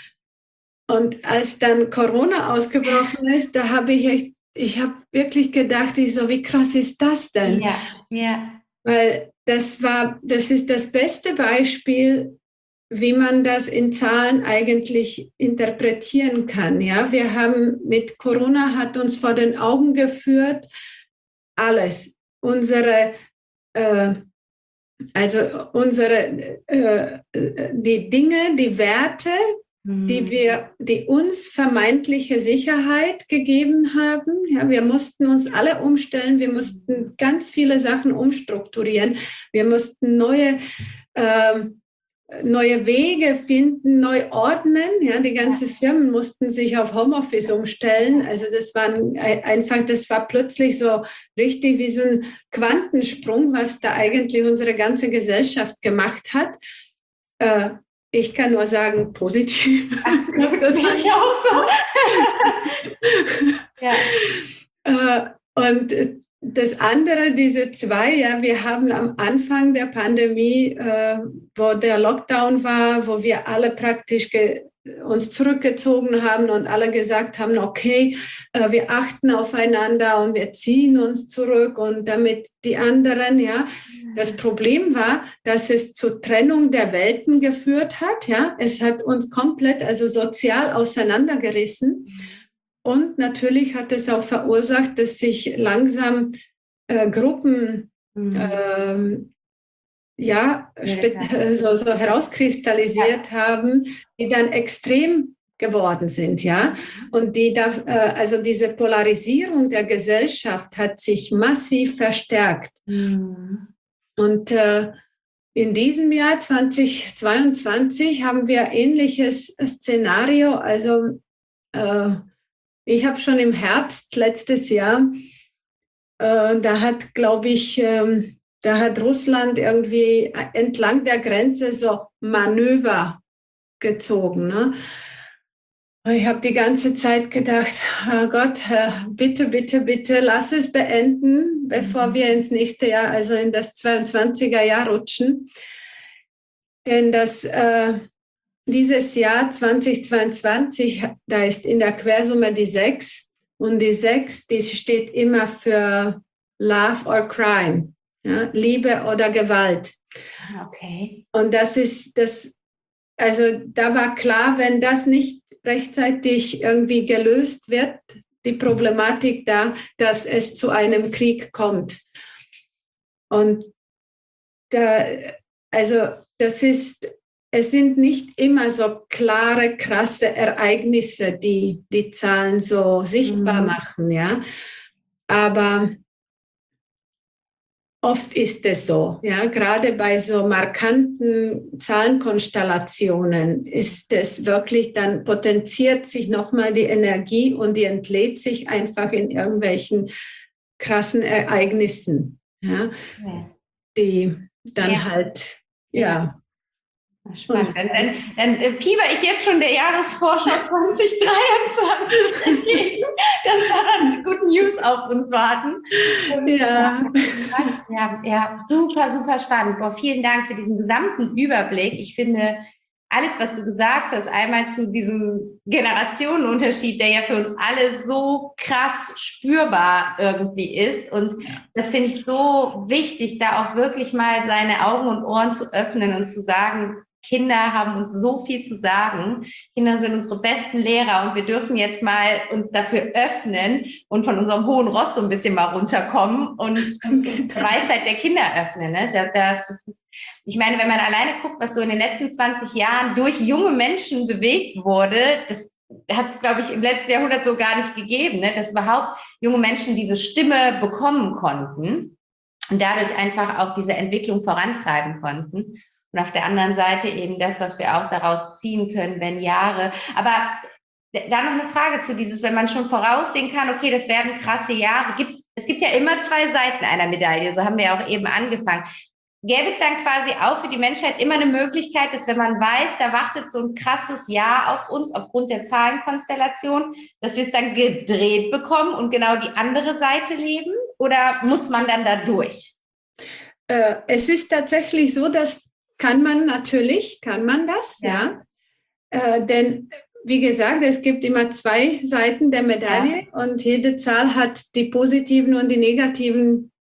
Und als dann Corona ausgebrochen ist, da habe ich echt, ich habe wirklich gedacht, ich so, wie krass ist das denn?
Ja, ja.
Weil das war, das ist das beste Beispiel, wie man das in Zahlen eigentlich interpretieren kann. Ja, wir haben mit Corona hat uns vor den Augen geführt, alles, unsere, äh, also unsere, äh, die Dinge, die Werte, mhm. die wir, die uns vermeintliche Sicherheit gegeben haben. Ja, wir mussten uns alle umstellen, wir mussten ganz viele Sachen umstrukturieren, wir mussten neue äh, neue Wege finden, neu ordnen. Ja, die ganzen Firmen mussten sich auf Homeoffice umstellen. Also das war einfach, das war plötzlich so richtig wie so ein Quantensprung, was da eigentlich unsere ganze Gesellschaft gemacht hat. Äh, ich kann nur sagen, positiv.
Absolut, das sehe ich auch so.
Ja. Äh, und das andere, diese zwei, ja, wir haben am Anfang der Pandemie, äh, wo der Lockdown war, wo wir alle praktisch ge- uns zurückgezogen haben und alle gesagt haben, okay, äh, wir achten aufeinander und wir ziehen uns zurück und damit die anderen, ja. Das Problem war, dass es zur Trennung der Welten geführt hat, ja. Es hat uns komplett, also sozial auseinandergerissen. Und natürlich hat es auch verursacht, dass sich langsam äh, Gruppen mhm. ähm, ja, ja so, so herauskristallisiert ja. haben, die dann extrem geworden sind, ja. Und die da, äh, also diese Polarisierung der Gesellschaft hat sich massiv verstärkt. Mhm. Und äh, in diesem Jahr zweitausendzweiundzwanzig haben wir ein ähnliches Szenario, also äh, ich habe schon im Herbst letztes Jahr, äh, da hat, glaube ich, ähm, da hat Russland irgendwie entlang der Grenze so Manöver gezogen. Ne? Ich habe die ganze Zeit gedacht, oh Gott, bitte, bitte, bitte, lass es beenden, bevor wir ins nächste Jahr, also in das zweiundzwanziger Jahr rutschen. Denn das äh, Dieses Jahr zweitausendzweiundzwanzig, da ist in der Quersumme die sechs und die sechs, die steht immer für Love or Crime, ja, Liebe oder Gewalt.
Okay.
Und das ist das, also da war klar, wenn das nicht rechtzeitig irgendwie gelöst wird, die Problematik da, dass es zu einem Krieg kommt. Und da, also das ist Es sind nicht immer so klare, krasse Ereignisse, die die Zahlen so sichtbar mhm. machen, ja. Aber oft ist es so, ja. Gerade bei so markanten Zahlenkonstellationen ist es wirklich, dann potenziert sich nochmal die Energie und die entlädt sich einfach in irgendwelchen krassen Ereignissen. ja,
Ja.
die dann
Ja.
halt,
Ja.
ja.
Spannend. Dann, dann, dann fieber ich jetzt schon der Jahresvorschau zwanzig dreiundzwanzig, dass da dann gute News auf uns warten. Und
Ja.
Ja, ja, super, super spannend. Boah, vielen Dank für diesen gesamten Überblick. Ich finde, alles, was du gesagt hast, einmal zu diesem Generationenunterschied, der ja für uns alle so krass spürbar irgendwie ist. Und das finde ich so wichtig, da auch wirklich mal seine Augen und Ohren zu öffnen und zu sagen, Kinder haben uns so viel zu sagen. Kinder sind unsere besten Lehrer und wir dürfen jetzt mal uns dafür öffnen und von unserem hohen Ross so ein bisschen mal runterkommen und die Weisheit der Kinder öffnen. Ne? Da, da, das ist, ich meine, wenn man alleine guckt, was so in den letzten zwanzig Jahren durch junge Menschen bewegt wurde, das hat es, glaube ich, im letzten Jahrhundert so gar nicht gegeben, ne? Dass überhaupt junge Menschen diese Stimme bekommen konnten und dadurch einfach auch diese Entwicklung vorantreiben konnten. Und auf der anderen Seite eben das, was wir auch daraus ziehen können, wenn Jahre. Aber da noch eine Frage zu dieses, wenn man schon voraussehen kann, okay, das werden krasse Jahre. Gibt, es gibt ja immer zwei Seiten einer Medaille, so haben wir ja auch eben angefangen. Gäbe es dann quasi auch für die Menschheit immer eine Möglichkeit, dass wenn man weiß, da wartet so ein krasses Jahr auf uns aufgrund der Zahlenkonstellation, dass wir es dann gedreht bekommen und genau die andere Seite leben? Oder muss man dann da durch?
Äh, es ist tatsächlich so, dass kann man natürlich, kann man das, ja. ja. Äh, denn wie gesagt, es gibt immer zwei Seiten der Medaille ja. und jede Zahl hat die positiven und die negativen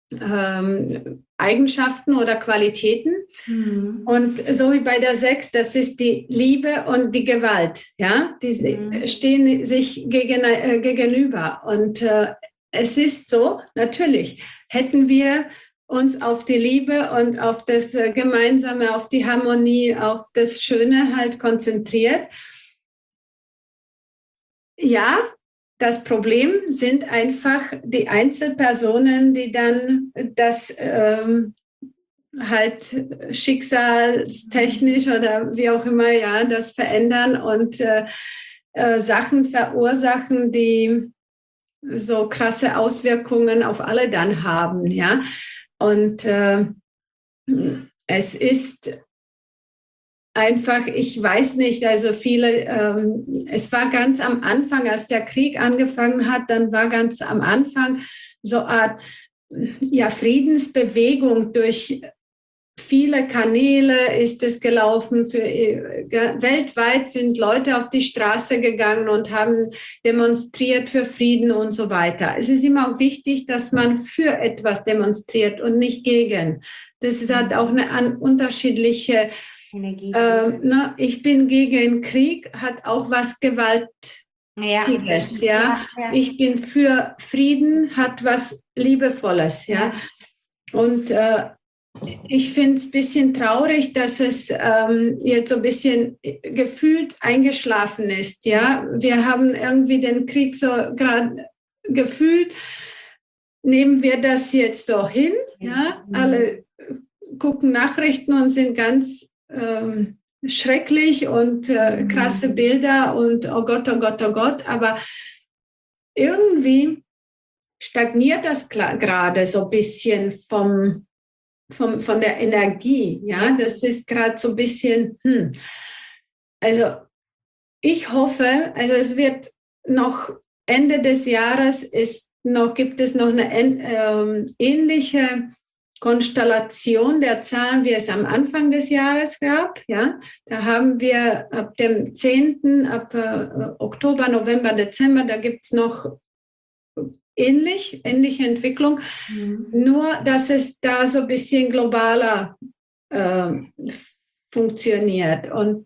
ähm, Eigenschaften oder Qualitäten. Mhm. Und so wie bei der sechs, das ist die Liebe und die Gewalt, ja, die mhm. stehen sich gegen, äh, gegenüber. Und äh, es ist so, natürlich, hätten wir uns auf die Liebe und auf das Gemeinsame, auf die Harmonie, auf das Schöne halt konzentriert. Ja, das Problem sind einfach die Einzelpersonen, die dann das ähm, halt schicksalstechnisch oder wie auch immer, ja, das verändern und äh, äh, Sachen verursachen, die so krasse Auswirkungen auf alle dann haben, ja. Und äh, es ist einfach, ich weiß nicht, also viele, ähm, es war ganz am Anfang, als der Krieg angefangen hat, dann war ganz am Anfang so eine Art ja, Friedensbewegung durch viele Kanäle ist es gelaufen. Für, weltweit sind Leute auf die Straße gegangen und haben demonstriert für Frieden und so weiter. Es ist immer auch wichtig, dass man für etwas demonstriert und nicht gegen. Das ist halt auch eine an, unterschiedliche Energie. Äh, ne, ich bin gegen Krieg, hat auch was Gewaltiges. Ja. Ja. Ja, ja. Ich bin für Frieden, hat was Liebevolles. Ja. ja. Und äh, ich finde es ein bisschen traurig, dass es ähm, jetzt so ein bisschen gefühlt eingeschlafen ist. Ja? Wir haben irgendwie den Krieg so gerade gefühlt. Nehmen wir das jetzt so hin? Ja? Mhm. Alle gucken Nachrichten und sind ganz ähm, schrecklich und äh, krasse Bilder und oh Gott, oh Gott, oh Gott. Aber irgendwie stagniert das gerade so ein bisschen vom Von, von der Energie, ja, das ist gerade so ein bisschen, hm. Also ich hoffe, also es wird noch Ende des Jahres ist noch, gibt es noch eine ähm, ähnliche Konstellation der Zahlen, wie es am Anfang des Jahres gab, ja, da haben wir ab dem zehnten, ab äh, Oktober, November, Dezember, da gibt es noch ähnlich, ähnliche Entwicklung, mhm. nur dass es da so ein bisschen globaler äh, funktioniert. Und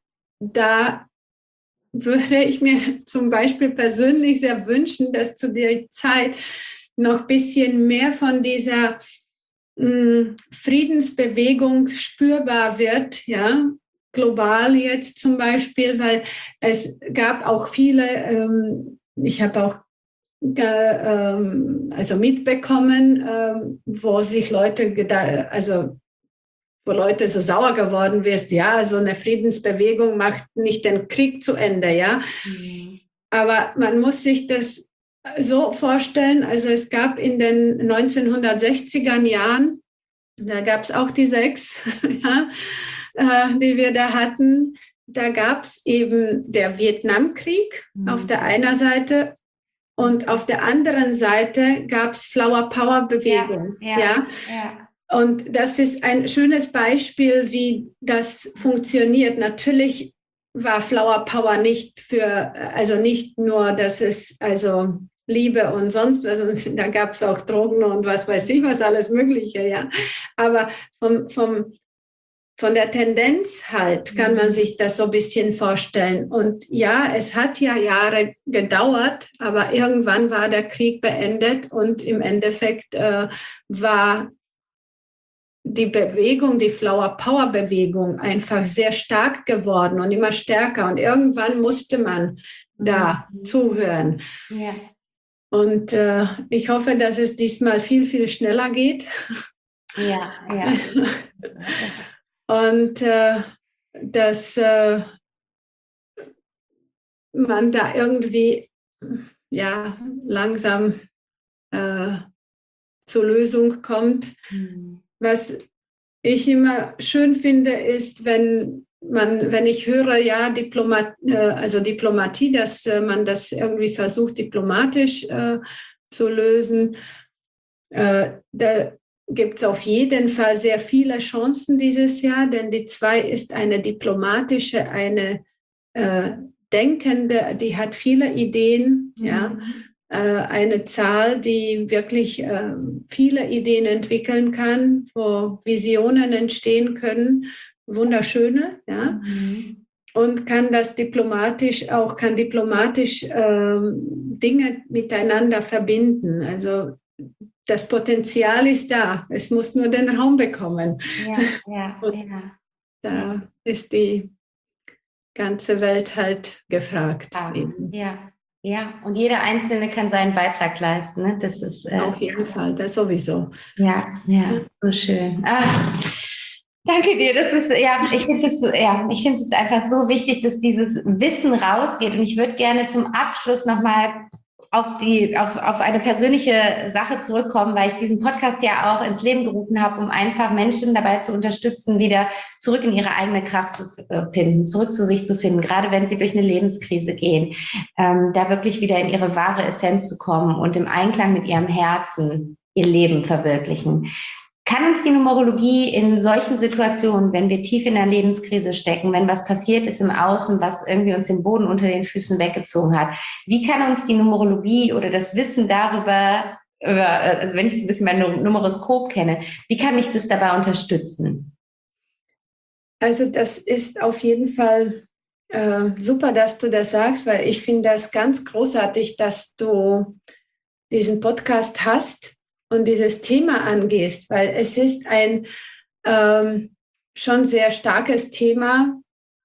da würde ich mir zum Beispiel persönlich sehr wünschen, dass zu der Zeit noch ein bisschen mehr von dieser mh, Friedensbewegung spürbar wird, ja, global jetzt zum Beispiel, weil es gab auch viele, ähm, ich habe auch also mitbekommen, wo sich Leute, also wo Leute so sauer geworden wirst, ja, so eine Friedensbewegung macht nicht den Krieg zu Ende, ja. Mhm. Aber man muss sich das so vorstellen, also es gab in den neunzehnhundertsechziger Jahren, da gab es auch die sechs, ja, äh, die wir da hatten. Da gab es eben der Vietnamkrieg mhm. auf der einen Seite und auf der anderen Seite gab es Flower Power Bewegung. Ja, ja, ja. ja. Und das ist ein schönes Beispiel, wie das funktioniert. Natürlich war Flower Power nicht für, also nicht nur, dass es also Liebe und sonst was, da gab es auch Drogen und was weiß ich, was alles Mögliche, ja. Aber vom, vom, von der Tendenz halt kann man sich das so ein bisschen vorstellen. Und ja, es hat ja Jahre gedauert, aber irgendwann war der Krieg beendet und im Endeffekt äh, war die Bewegung, die Flower Power Bewegung einfach sehr stark geworden und immer stärker. Und irgendwann musste man da mhm. zuhören. Ja. Und äh, ich hoffe, dass es diesmal viel, viel schneller geht.
Ja, ja.
Und äh, dass äh, man da irgendwie ja, langsam äh, zur Lösung kommt. Mhm. Was ich immer schön finde, ist, wenn man, wenn ich höre, ja, Diplomat, äh, also Diplomatie, dass äh, man das irgendwie versucht, diplomatisch äh, zu lösen. Äh, da gibt es auf jeden Fall sehr viele Chancen dieses Jahr, denn die zwei ist eine diplomatische, eine äh, denkende, die hat viele Ideen, mhm. ja. Eine Zahl, die wirklich äh, viele Ideen entwickeln kann, wo Visionen entstehen können, wunderschöne, ja, mhm. und kann das diplomatisch auch, kann diplomatisch äh, Dinge miteinander verbinden. Also das Potenzial ist da, es muss nur den Raum bekommen.
Ja, ja,
und
ja.
Da ist die ganze Welt halt gefragt.
Ja, ja. Ja, und jeder Einzelne kann seinen Beitrag leisten. Ne? Das ist
äh, auf jeden Fall, das sowieso.
Ja, ja, so schön. Ach, danke dir. Das ist ja, ich finde es ja, ich finde es einfach so wichtig, dass dieses Wissen rausgeht. Und ich würde gerne zum Abschluss nochmal auf die, auf, auf eine persönliche Sache zurückkommen, weil ich diesen Podcast ja auch ins Leben gerufen habe, um einfach Menschen dabei zu unterstützen, wieder zurück in ihre eigene Kraft zu finden, zurück zu sich zu finden, gerade wenn sie durch eine Lebenskrise gehen, ähm, da wirklich wieder in ihre wahre Essenz zu kommen und im Einklang mit ihrem Herzen ihr Leben verwirklichen. Kann uns die Numerologie in solchen Situationen, wenn wir tief in der Lebenskrise stecken, wenn was passiert ist im Außen, was irgendwie uns den Boden unter den Füßen weggezogen hat, wie kann uns die Numerologie oder das Wissen darüber, über, also wenn ich ein bisschen mein Numeroskop kenne, wie kann mich das dabei unterstützen?
Also das ist auf jeden Fall äh, super, dass du das sagst, weil ich finde das ganz großartig, dass du diesen Podcast hast und dieses Thema angehst, weil es ist ein ähm, schon sehr starkes Thema.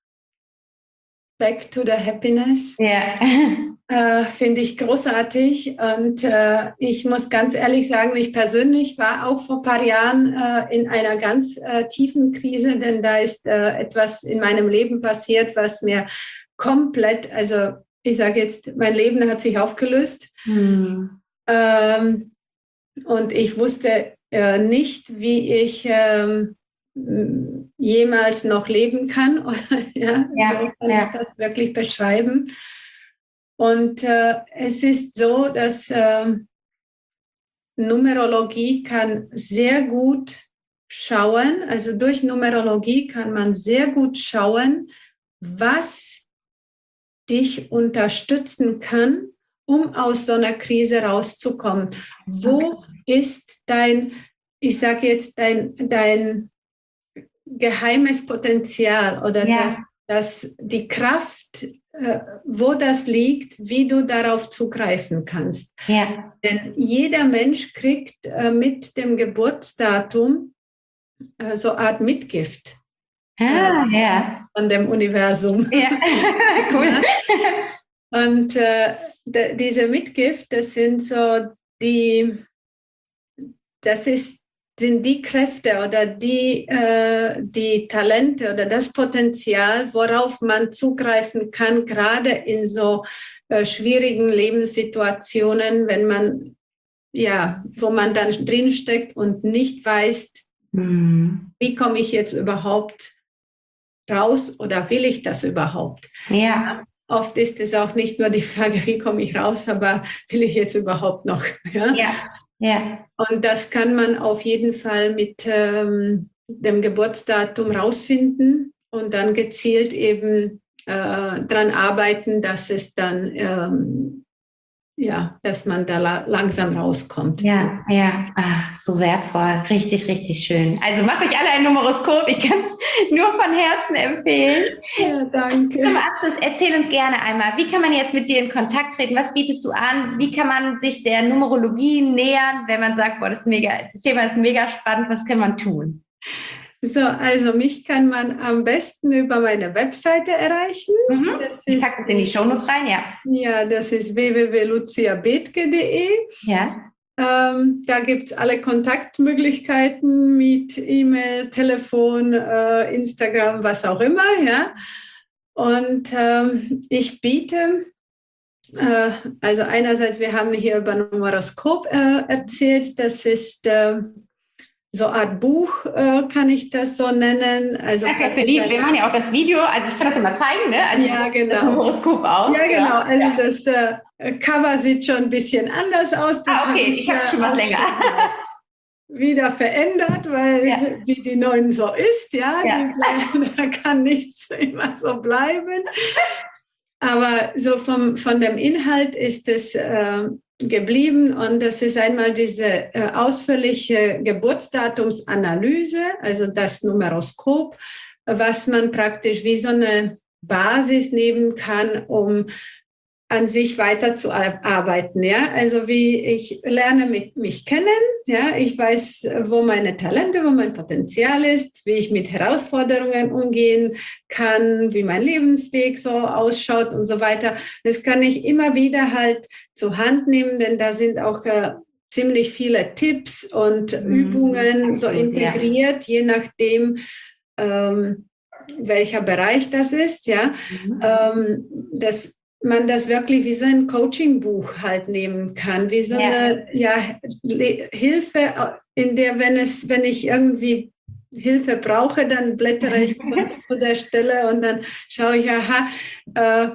Back to the Happiness.
Ja.
Äh, finde ich großartig. Und äh, ich muss ganz ehrlich sagen, ich persönlich war auch vor ein paar Jahren äh, in einer ganz äh, tiefen Krise, denn da ist äh, etwas in meinem Leben passiert, was mir komplett, also ich sage jetzt, mein Leben hat sich aufgelöst. Hm. Ähm, Und ich wusste äh, nicht, wie ich ähm, jemals noch leben kann. Oder, ja,
ja,
so kann
ja.
ich das wirklich beschreiben. Und äh, es ist so, dass äh, Numerologie kann sehr gut schauen, also durch Numerologie kann man sehr gut schauen, was dich unterstützen kann, um aus so einer Krise rauszukommen. Wo ist dein, ich sage jetzt, dein, dein geheimes Potenzial oder
ja.
das, das, die Kraft, äh, wo das liegt, wie du darauf zugreifen kannst.
Ja.
Denn jeder Mensch kriegt äh, mit dem Geburtsdatum äh, so eine Art Mitgift
ah, äh, ja.
von dem Universum.
Ja, cool.
Und äh, d- diese Mitgift, das sind so die, das ist sind die Kräfte oder die, äh, die Talente oder das Potenzial, worauf man zugreifen kann, gerade in so äh, schwierigen Lebenssituationen, wenn man, ja, wo man dann drinsteckt und nicht weiß, mhm. wie komme ich jetzt überhaupt raus oder will ich das überhaupt?
Ja.
Oft ist es auch nicht nur die Frage, wie komme ich raus, aber will ich jetzt überhaupt noch? Ja.
Ja. Ja.
Und das kann man auf jeden Fall mit ähm, dem Geburtsdatum rausfinden und dann gezielt eben äh, daran arbeiten, dass es dann, ähm, ja, dass man da la- langsam rauskommt.
Ja, ja, ach, so wertvoll, richtig, richtig schön. Also macht euch alle ein Numeroskop, ich kann es nur von Herzen empfehlen.
Ja, danke.
Zum Abschluss, erzähl uns gerne einmal, wie kann man jetzt mit dir in Kontakt treten? Was bietest du an? Wie kann man sich der Numerologie nähern, wenn man sagt, boah, das, ist mega, das Thema ist mega spannend, was kann man tun?
So, also mich kann man am besten über meine Webseite erreichen.
Mhm. Das ich packe es in die Shownotes rein, ja.
Ja, das ist w w w punkt lucia bethke punkt d e.
Ja.
Ähm, da gibt es alle Kontaktmöglichkeiten mit E-Mail, Telefon, äh, Instagram, was auch immer. Ja. Und ähm, ich biete, äh, also einerseits, wir haben hier über Numeroskop äh, erzählt, das ist äh, so eine Art Buch, äh, kann ich das so nennen. Also
okay, für die, wir machen ja auch das Video, also ich kann das immer zeigen, ne? Also
ja,
das,
genau.
Das Numeroskop aus.
Ja, genau.
Ja.
Also
ja.
das äh, Cover sieht schon ein bisschen anders aus. Das
ah, okay,
hab ich,
ich habe schon was länger.
Wieder verändert, weil ja. wie die neuen so ist, ja,
ja.
Die bleiben, da kann nichts immer so bleiben. Aber so vom, von dem Inhalt ist es äh, geblieben und das ist einmal diese äh, ausführliche Geburtsdatumsanalyse, also das Numeroskop, was man praktisch wie so eine Basis nehmen kann, um an sich weiterzuarbeiten, ja, also wie ich lerne mit mich kennen, ja, ich weiß, wo meine Talente, wo mein Potenzial ist, wie ich mit Herausforderungen umgehen kann, wie mein Lebensweg so ausschaut und so weiter. Das kann ich immer wieder halt zur Hand nehmen, denn da sind auch äh, ziemlich viele Tipps und mhm. Übungen so integriert, ja. Je nachdem, ähm, welcher Bereich das ist, ja, mhm. ähm, das man das wirklich wie so ein Coaching-Buch halt nehmen kann, wie so eine ja. Ja, Hilfe, in der, wenn es, wenn ich irgendwie Hilfe brauche, dann blättere ich kurz zu der Stelle und dann schaue ich, aha, äh,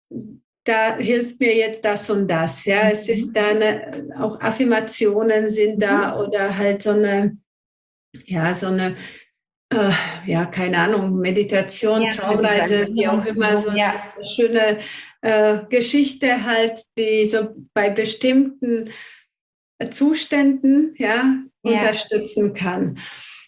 da hilft mir jetzt das und das. Ja, mhm. Es ist da eine, auch Affirmationen sind da mhm. oder halt so eine, ja, so eine Äh, ja, keine Ahnung, Meditation, ja, Traumreise, Meditation. Wie auch immer, so ja. Eine schöne äh, Geschichte halt, die so bei bestimmten äh, Zuständen ja, ja. unterstützen kann.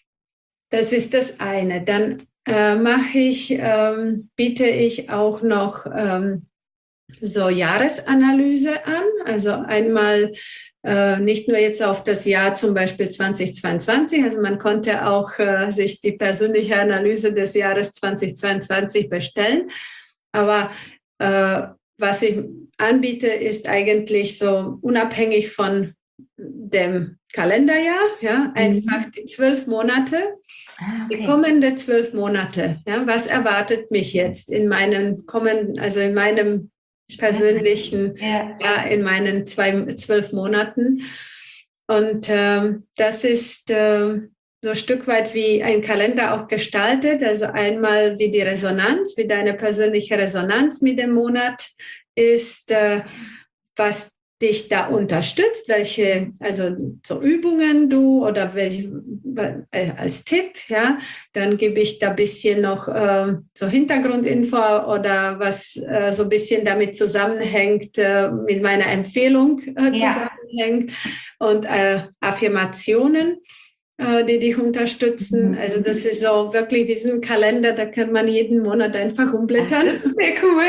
Das ist das eine. Dann äh, mache ich, ähm, biete ich auch noch ähm, so Jahresanalyse an, also einmal Äh, nicht nur jetzt auf das Jahr zum Beispiel zweitausendzweiundzwanzig, also man konnte auch äh, sich die persönliche Analyse des Jahres zweitausendzweiundzwanzig bestellen, aber äh, was ich anbiete, ist eigentlich so unabhängig von dem Kalenderjahr, ja, einfach mhm. die zwölf Monate, ah, okay. die kommende zwölf Monate, ja, was erwartet mich jetzt in meinem kommenden, also in meinem persönlichen, ja. ja, in meinen zwei, zwölf Monaten. Und ähm, das ist äh, so ein Stück weit wie ein Kalender auch gestaltet. Also einmal wie die Resonanz, wie deine persönliche Resonanz mit dem Monat ist, äh, was dich da unterstützt, welche, also so Übungen du oder welche äh, als Tipp, ja, dann gebe ich da ein bisschen noch äh, so Hintergrundinfo oder was äh, so ein bisschen damit zusammenhängt, äh, mit meiner Empfehlung äh, zusammenhängt ja. und äh, Affirmationen, äh, die dich unterstützen. Mhm. Also das ist so wirklich wie so ein Kalender, da kann man jeden Monat einfach umblättern.
Das ist sehr cool.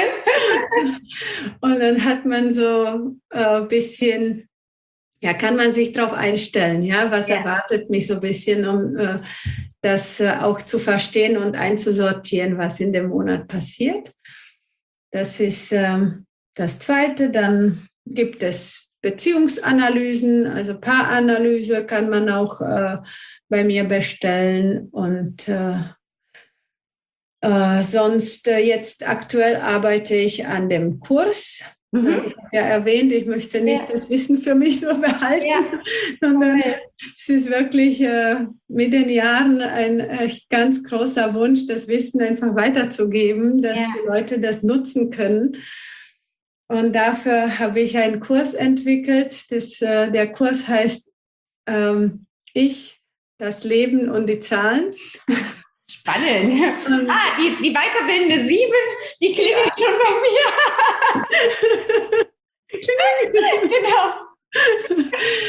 Und dann hat man so ein äh, bisschen, ja, kann man sich darauf einstellen, ja, was ja. erwartet mich so ein bisschen, um äh, das äh, auch zu verstehen und einzusortieren, was in dem Monat passiert. Das ist ähm, das Zweite. Dann gibt es Beziehungsanalysen, also Paaranalyse kann man auch äh, bei mir bestellen. Und äh, äh, sonst äh, jetzt aktuell arbeite ich an dem Kurs. Mhm. Ich habe ja erwähnt, ich möchte nicht ja. das Wissen für mich nur behalten, ja. sondern okay. es ist wirklich äh, mit den Jahren ein echt ganz großer Wunsch, das Wissen einfach weiterzugeben, dass ja. die Leute das nutzen können. Und dafür habe ich einen Kurs entwickelt. Das, äh, der Kurs heißt ähm, Ich, das Leben und die Zahlen.
Spannend. Und ah, die, die weiterbildende sieben, die klingelt ja. schon bei mir.
Genau.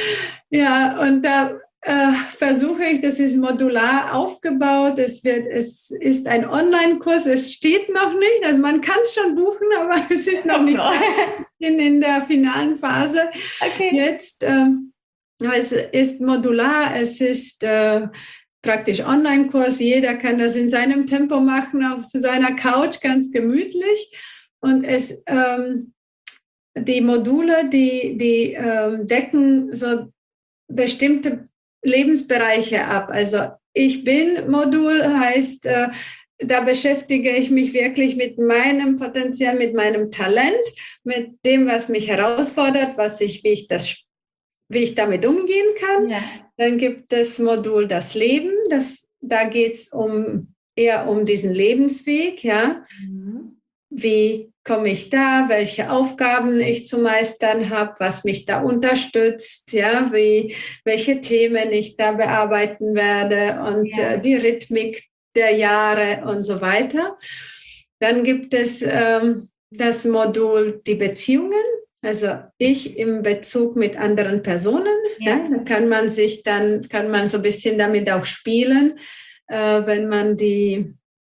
Ja, und da äh, versuche ich, das ist modular aufgebaut. Es, wird, es ist ein Online-Kurs, es steht noch nicht. Also man kann es schon buchen, aber es ist noch nicht in, in der finalen Phase. Okay. Jetzt, äh, es ist modular, es ist äh, praktisch Online-Kurs. Jeder kann das in seinem Tempo machen, auf seiner Couch, ganz gemütlich. Und es, ähm, die Module, die, die ähm, decken so bestimmte Lebensbereiche ab. Also ich bin Modul heißt, äh, da beschäftige ich mich wirklich mit meinem Potenzial, mit meinem Talent, mit dem, was mich herausfordert, was ich, wie ich das, wie ich damit umgehen kann. Ja. Dann gibt es Modul das Leben. Das, da geht es um, eher um diesen Lebensweg. Ja? Mhm. Wie komme ich da? Welche Aufgaben ich zu meistern habe? Was mich da unterstützt? Ja? Wie, welche Themen ich da bearbeiten werde? Und ja. äh, die Rhythmik der Jahre und so weiter. Dann gibt es ähm, das Modul die Beziehungen. Also ich im Bezug mit anderen Personen, ja. Ja, da kann man sich dann, kann man so ein bisschen damit auch spielen, äh, wenn man die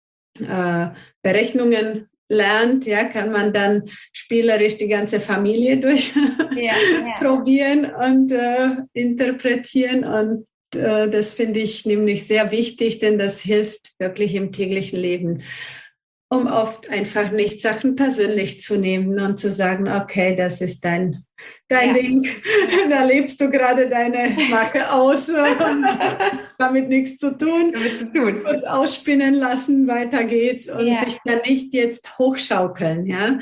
äh, Berechnungen lernt, ja, kann man dann spielerisch die ganze Familie durchprobieren ja, ja. und äh, interpretieren. Und äh, das finde ich nämlich sehr wichtig, denn das hilft wirklich im täglichen Leben, um oft einfach nicht Sachen persönlich zu nehmen und zu sagen, okay, das ist dein, dein ja. Ding, da lebst du gerade deine Marke aus, damit nichts zu tun, damit zu tun. Kurz ausspinnen lassen, weiter geht's und ja. sich dann nicht jetzt hochschaukeln, ja.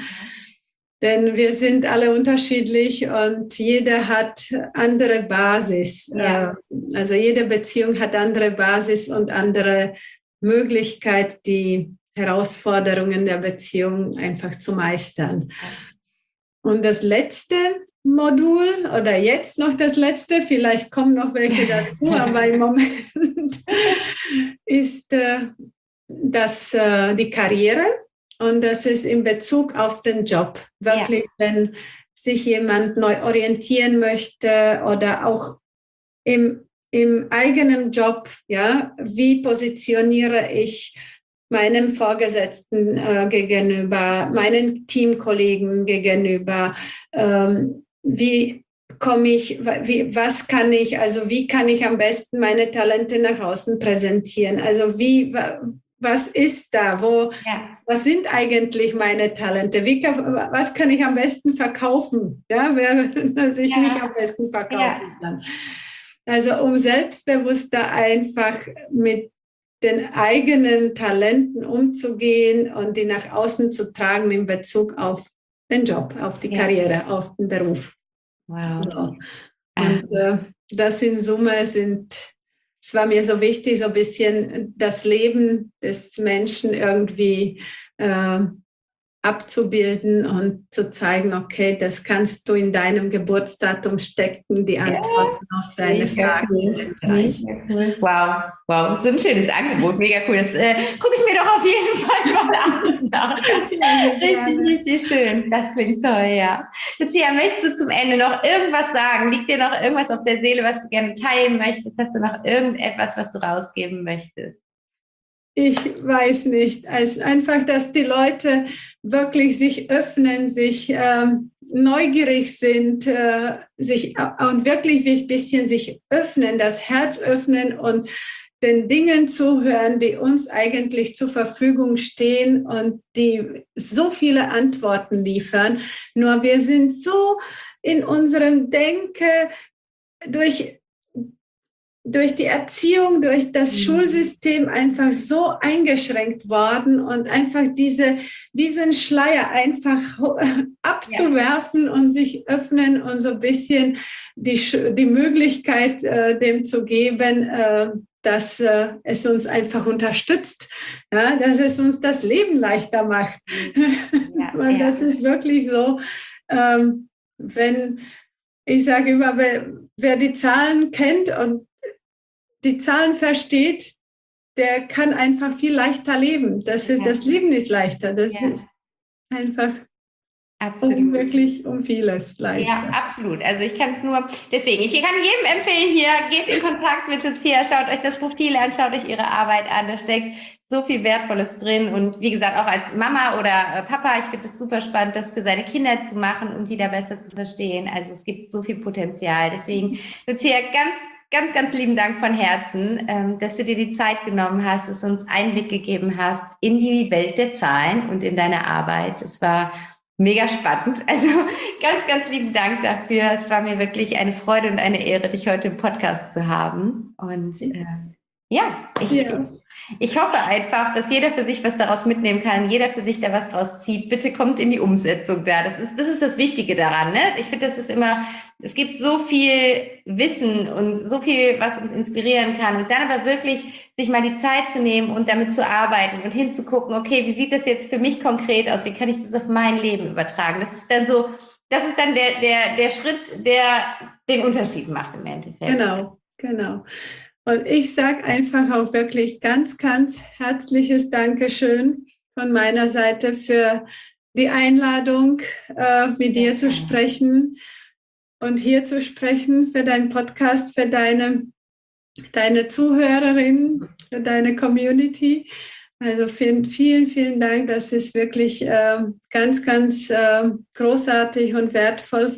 Denn wir sind alle unterschiedlich und jeder hat andere Basis. Ja. Also jede Beziehung hat andere Basis und andere Möglichkeit, die Herausforderungen der Beziehung einfach zu meistern. Und das letzte Modul oder jetzt noch das letzte, vielleicht kommen noch welche dazu, aber im Moment ist äh, das, äh, die Karriere und das ist in Bezug auf den Job. Wirklich, ja. wenn sich jemand neu orientieren möchte oder auch im, im eigenen Job, ja, wie positioniere ich meinem Vorgesetzten äh, gegenüber, meinen Teamkollegen gegenüber, ähm, wie komme ich, wie, was kann ich, also wie kann ich am besten meine Talente nach außen präsentieren? Also wie, was ist da, wo, ja. was sind eigentlich meine Talente? Wie, was kann ich am besten verkaufen? Ja, dass ich ja. mich am besten verkaufen kann. Ja. Also um selbstbewusster einfach mit den eigenen Talenten umzugehen und die nach außen zu tragen in Bezug auf den Job, auf die ja. Karriere, auf den Beruf.
Wow.
So. Und äh, das in Summe sind, es war mir so wichtig, so ein bisschen das Leben des Menschen irgendwie äh, abzubilden und zu zeigen, okay, das kannst du in deinem Geburtsdatum stecken, die Antworten ja, auf deine Fragen.
Cool. Cool. Wow, wow, das ist ein schönes Angebot, mega cool. Das äh, gucke ich mir doch auf jeden Fall mal an. Richtig, richtig schön. Das klingt toll, ja. Lucia, möchtest du zum Ende noch irgendwas sagen? Liegt dir noch irgendwas auf der Seele, was du gerne teilen möchtest? Hast du noch irgendetwas, was du rausgeben möchtest?
Ich weiß nicht. Also einfach, dass die Leute wirklich sich öffnen, sich ähm, neugierig sind, äh, sich und wirklich ein bisschen sich öffnen, das Herz öffnen und den Dingen zuhören, die uns eigentlich zur Verfügung stehen und die so viele Antworten liefern. Nur wir sind so in unserem Denken durch, durch die Erziehung, durch das mhm. Schulsystem einfach so eingeschränkt worden und einfach diese, diesen Schleier einfach abzuwerfen ja. und sich öffnen und so ein bisschen die, die Möglichkeit äh, dem zu geben, äh, dass äh, es uns einfach unterstützt, ja, dass es uns das Leben leichter macht. Ja, und ja. das ist wirklich so, ähm, wenn, ich sage immer, wer, wer die Zahlen kennt und die Zahlen versteht, der kann einfach viel leichter leben. Das, ist, ja. das Leben ist leichter. Das ja. ist einfach absolut. Um wirklich um vieles leichter.
Ja, absolut. Also ich kann es nur, deswegen, ich kann jedem empfehlen hier, geht in Kontakt mit Lucia, schaut euch das Profil an, schaut euch ihre Arbeit an, da steckt so viel Wertvolles drin und wie gesagt, auch als Mama oder Papa, ich finde es super spannend, das für seine Kinder zu machen, um die da besser zu verstehen. Also es gibt so viel Potenzial. Deswegen, Lucia, ganz Ganz, ganz lieben Dank von Herzen, ähm, dass du dir die Zeit genommen hast, dass du uns Einblick gegeben hast in die Welt der Zahlen und in deine Arbeit. Es war mega spannend. Also ganz, ganz lieben Dank dafür. Es war mir wirklich eine Freude und eine Ehre, dich heute im Podcast zu haben. Und äh, ja, ich, ja. Ich, ich hoffe einfach, dass jeder für sich was daraus mitnehmen kann, jeder für sich da was draus zieht. Bitte kommt in die Umsetzung da. Das ist das, ist das Wichtige daran. Ne? Ich finde, das ist immer... Es gibt so viel Wissen und so viel, was uns inspirieren kann. Und dann aber wirklich sich mal die Zeit zu nehmen und damit zu arbeiten und hinzugucken, okay, wie sieht das jetzt für mich konkret aus? Wie kann ich das auf mein Leben übertragen? Das ist dann so, das ist dann der, der, der Schritt, der den Unterschied macht im Endeffekt.
Genau, genau. Und ich sage einfach auch wirklich ganz, ganz herzliches Dankeschön von meiner Seite für die Einladung, äh, mit dir zu sprechen. Und hier zu sprechen für deinen Podcast, für deine, deine Zuhörerinnen, für deine Community. Also vielen, vielen, vielen Dank. Das ist wirklich äh, ganz, ganz äh, großartig und wertvoll.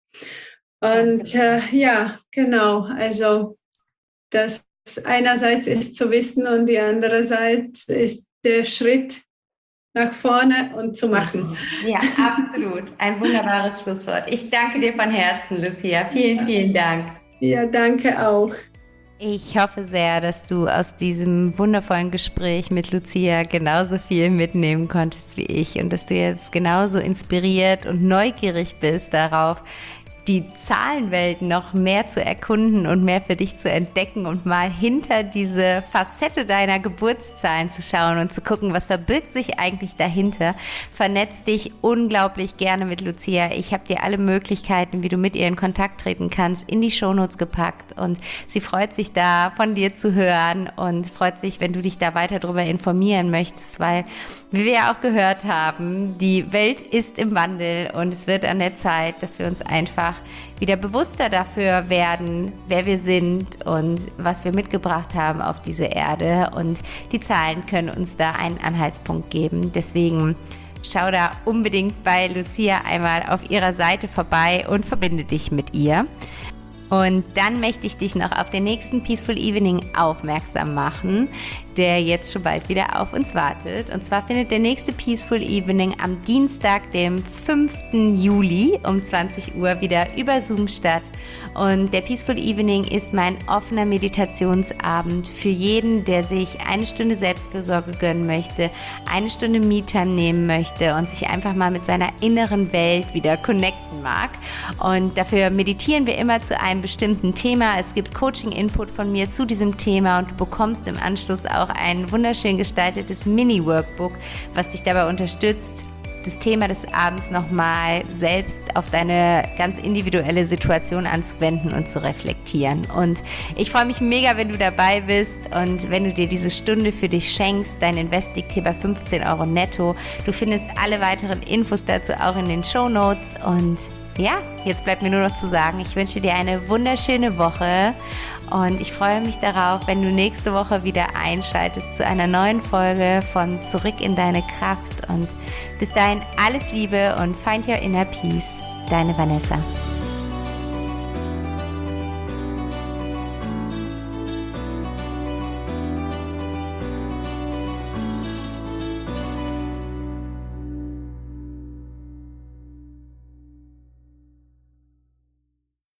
Und äh, ja, genau. Also das einerseits ist zu wissen und die andere Seite ist der Schritt nach vorne und zu machen.
Ja, absolut. Ein wunderbares Schlusswort. Ich danke dir von Herzen, Lucia. Vielen, vielen Dank.
Ja, danke auch.
Ich hoffe sehr, dass du aus diesem wundervollen Gespräch mit Lucia genauso viel mitnehmen konntest wie ich und dass du jetzt genauso inspiriert und neugierig bist darauf, die Zahlenwelt noch mehr zu erkunden und mehr für dich zu entdecken und mal hinter diese Facette deiner Geburtszahlen zu schauen und zu gucken, was verbirgt sich eigentlich dahinter. Vernetz dich unglaublich gerne mit Lucia. Ich habe dir alle Möglichkeiten, wie du mit ihr in Kontakt treten kannst, in die Shownotes gepackt und sie freut sich da, von dir zu hören und freut sich, wenn du dich da weiter darüber informieren möchtest, weil, wie wir ja auch gehört haben, die Welt ist im Wandel und es wird an der Zeit, dass wir uns einfach wieder bewusster dafür werden, wer wir sind und was wir mitgebracht haben auf diese Erde. Und die Zahlen können uns da einen Anhaltspunkt geben. Deswegen schau da unbedingt bei Lucia einmal auf ihrer Seite vorbei und verbinde dich mit ihr. Und dann möchte ich dich noch auf den nächsten Peaceful Evening aufmerksam machen, der jetzt schon bald wieder auf uns wartet. Und zwar findet der nächste Peaceful Evening am Dienstag, dem fünften Juli um zwanzig Uhr wieder über Zoom statt. Und der Peaceful Evening ist mein offener Meditationsabend für jeden, der sich eine Stunde Selbstfürsorge gönnen möchte, eine Stunde Me-Time nehmen möchte und sich einfach mal mit seiner inneren Welt wieder connecten mag. Und dafür meditieren wir immer zu einem bestimmten Thema. Es gibt Coaching-Input von mir zu diesem Thema und du bekommst im Anschluss auch ein wunderschön gestaltetes Mini-Workbook, was dich dabei unterstützt, das Thema des Abends nochmal selbst auf deine ganz individuelle Situation anzuwenden und zu reflektieren. Und ich freue mich mega, wenn du dabei bist und wenn du dir diese Stunde für dich schenkst. Dein Invest liegt hier bei fünfzehn Euro netto. Du findest alle weiteren Infos dazu auch in den Shownotes. Und ja, jetzt bleibt mir nur noch zu sagen, ich wünsche dir eine wunderschöne Woche und ich freue mich darauf, wenn du nächste Woche wieder einschaltest zu einer neuen Folge von Zurück in deine Kraft und bis dahin alles Liebe und find your inner peace. Deine Vanessa.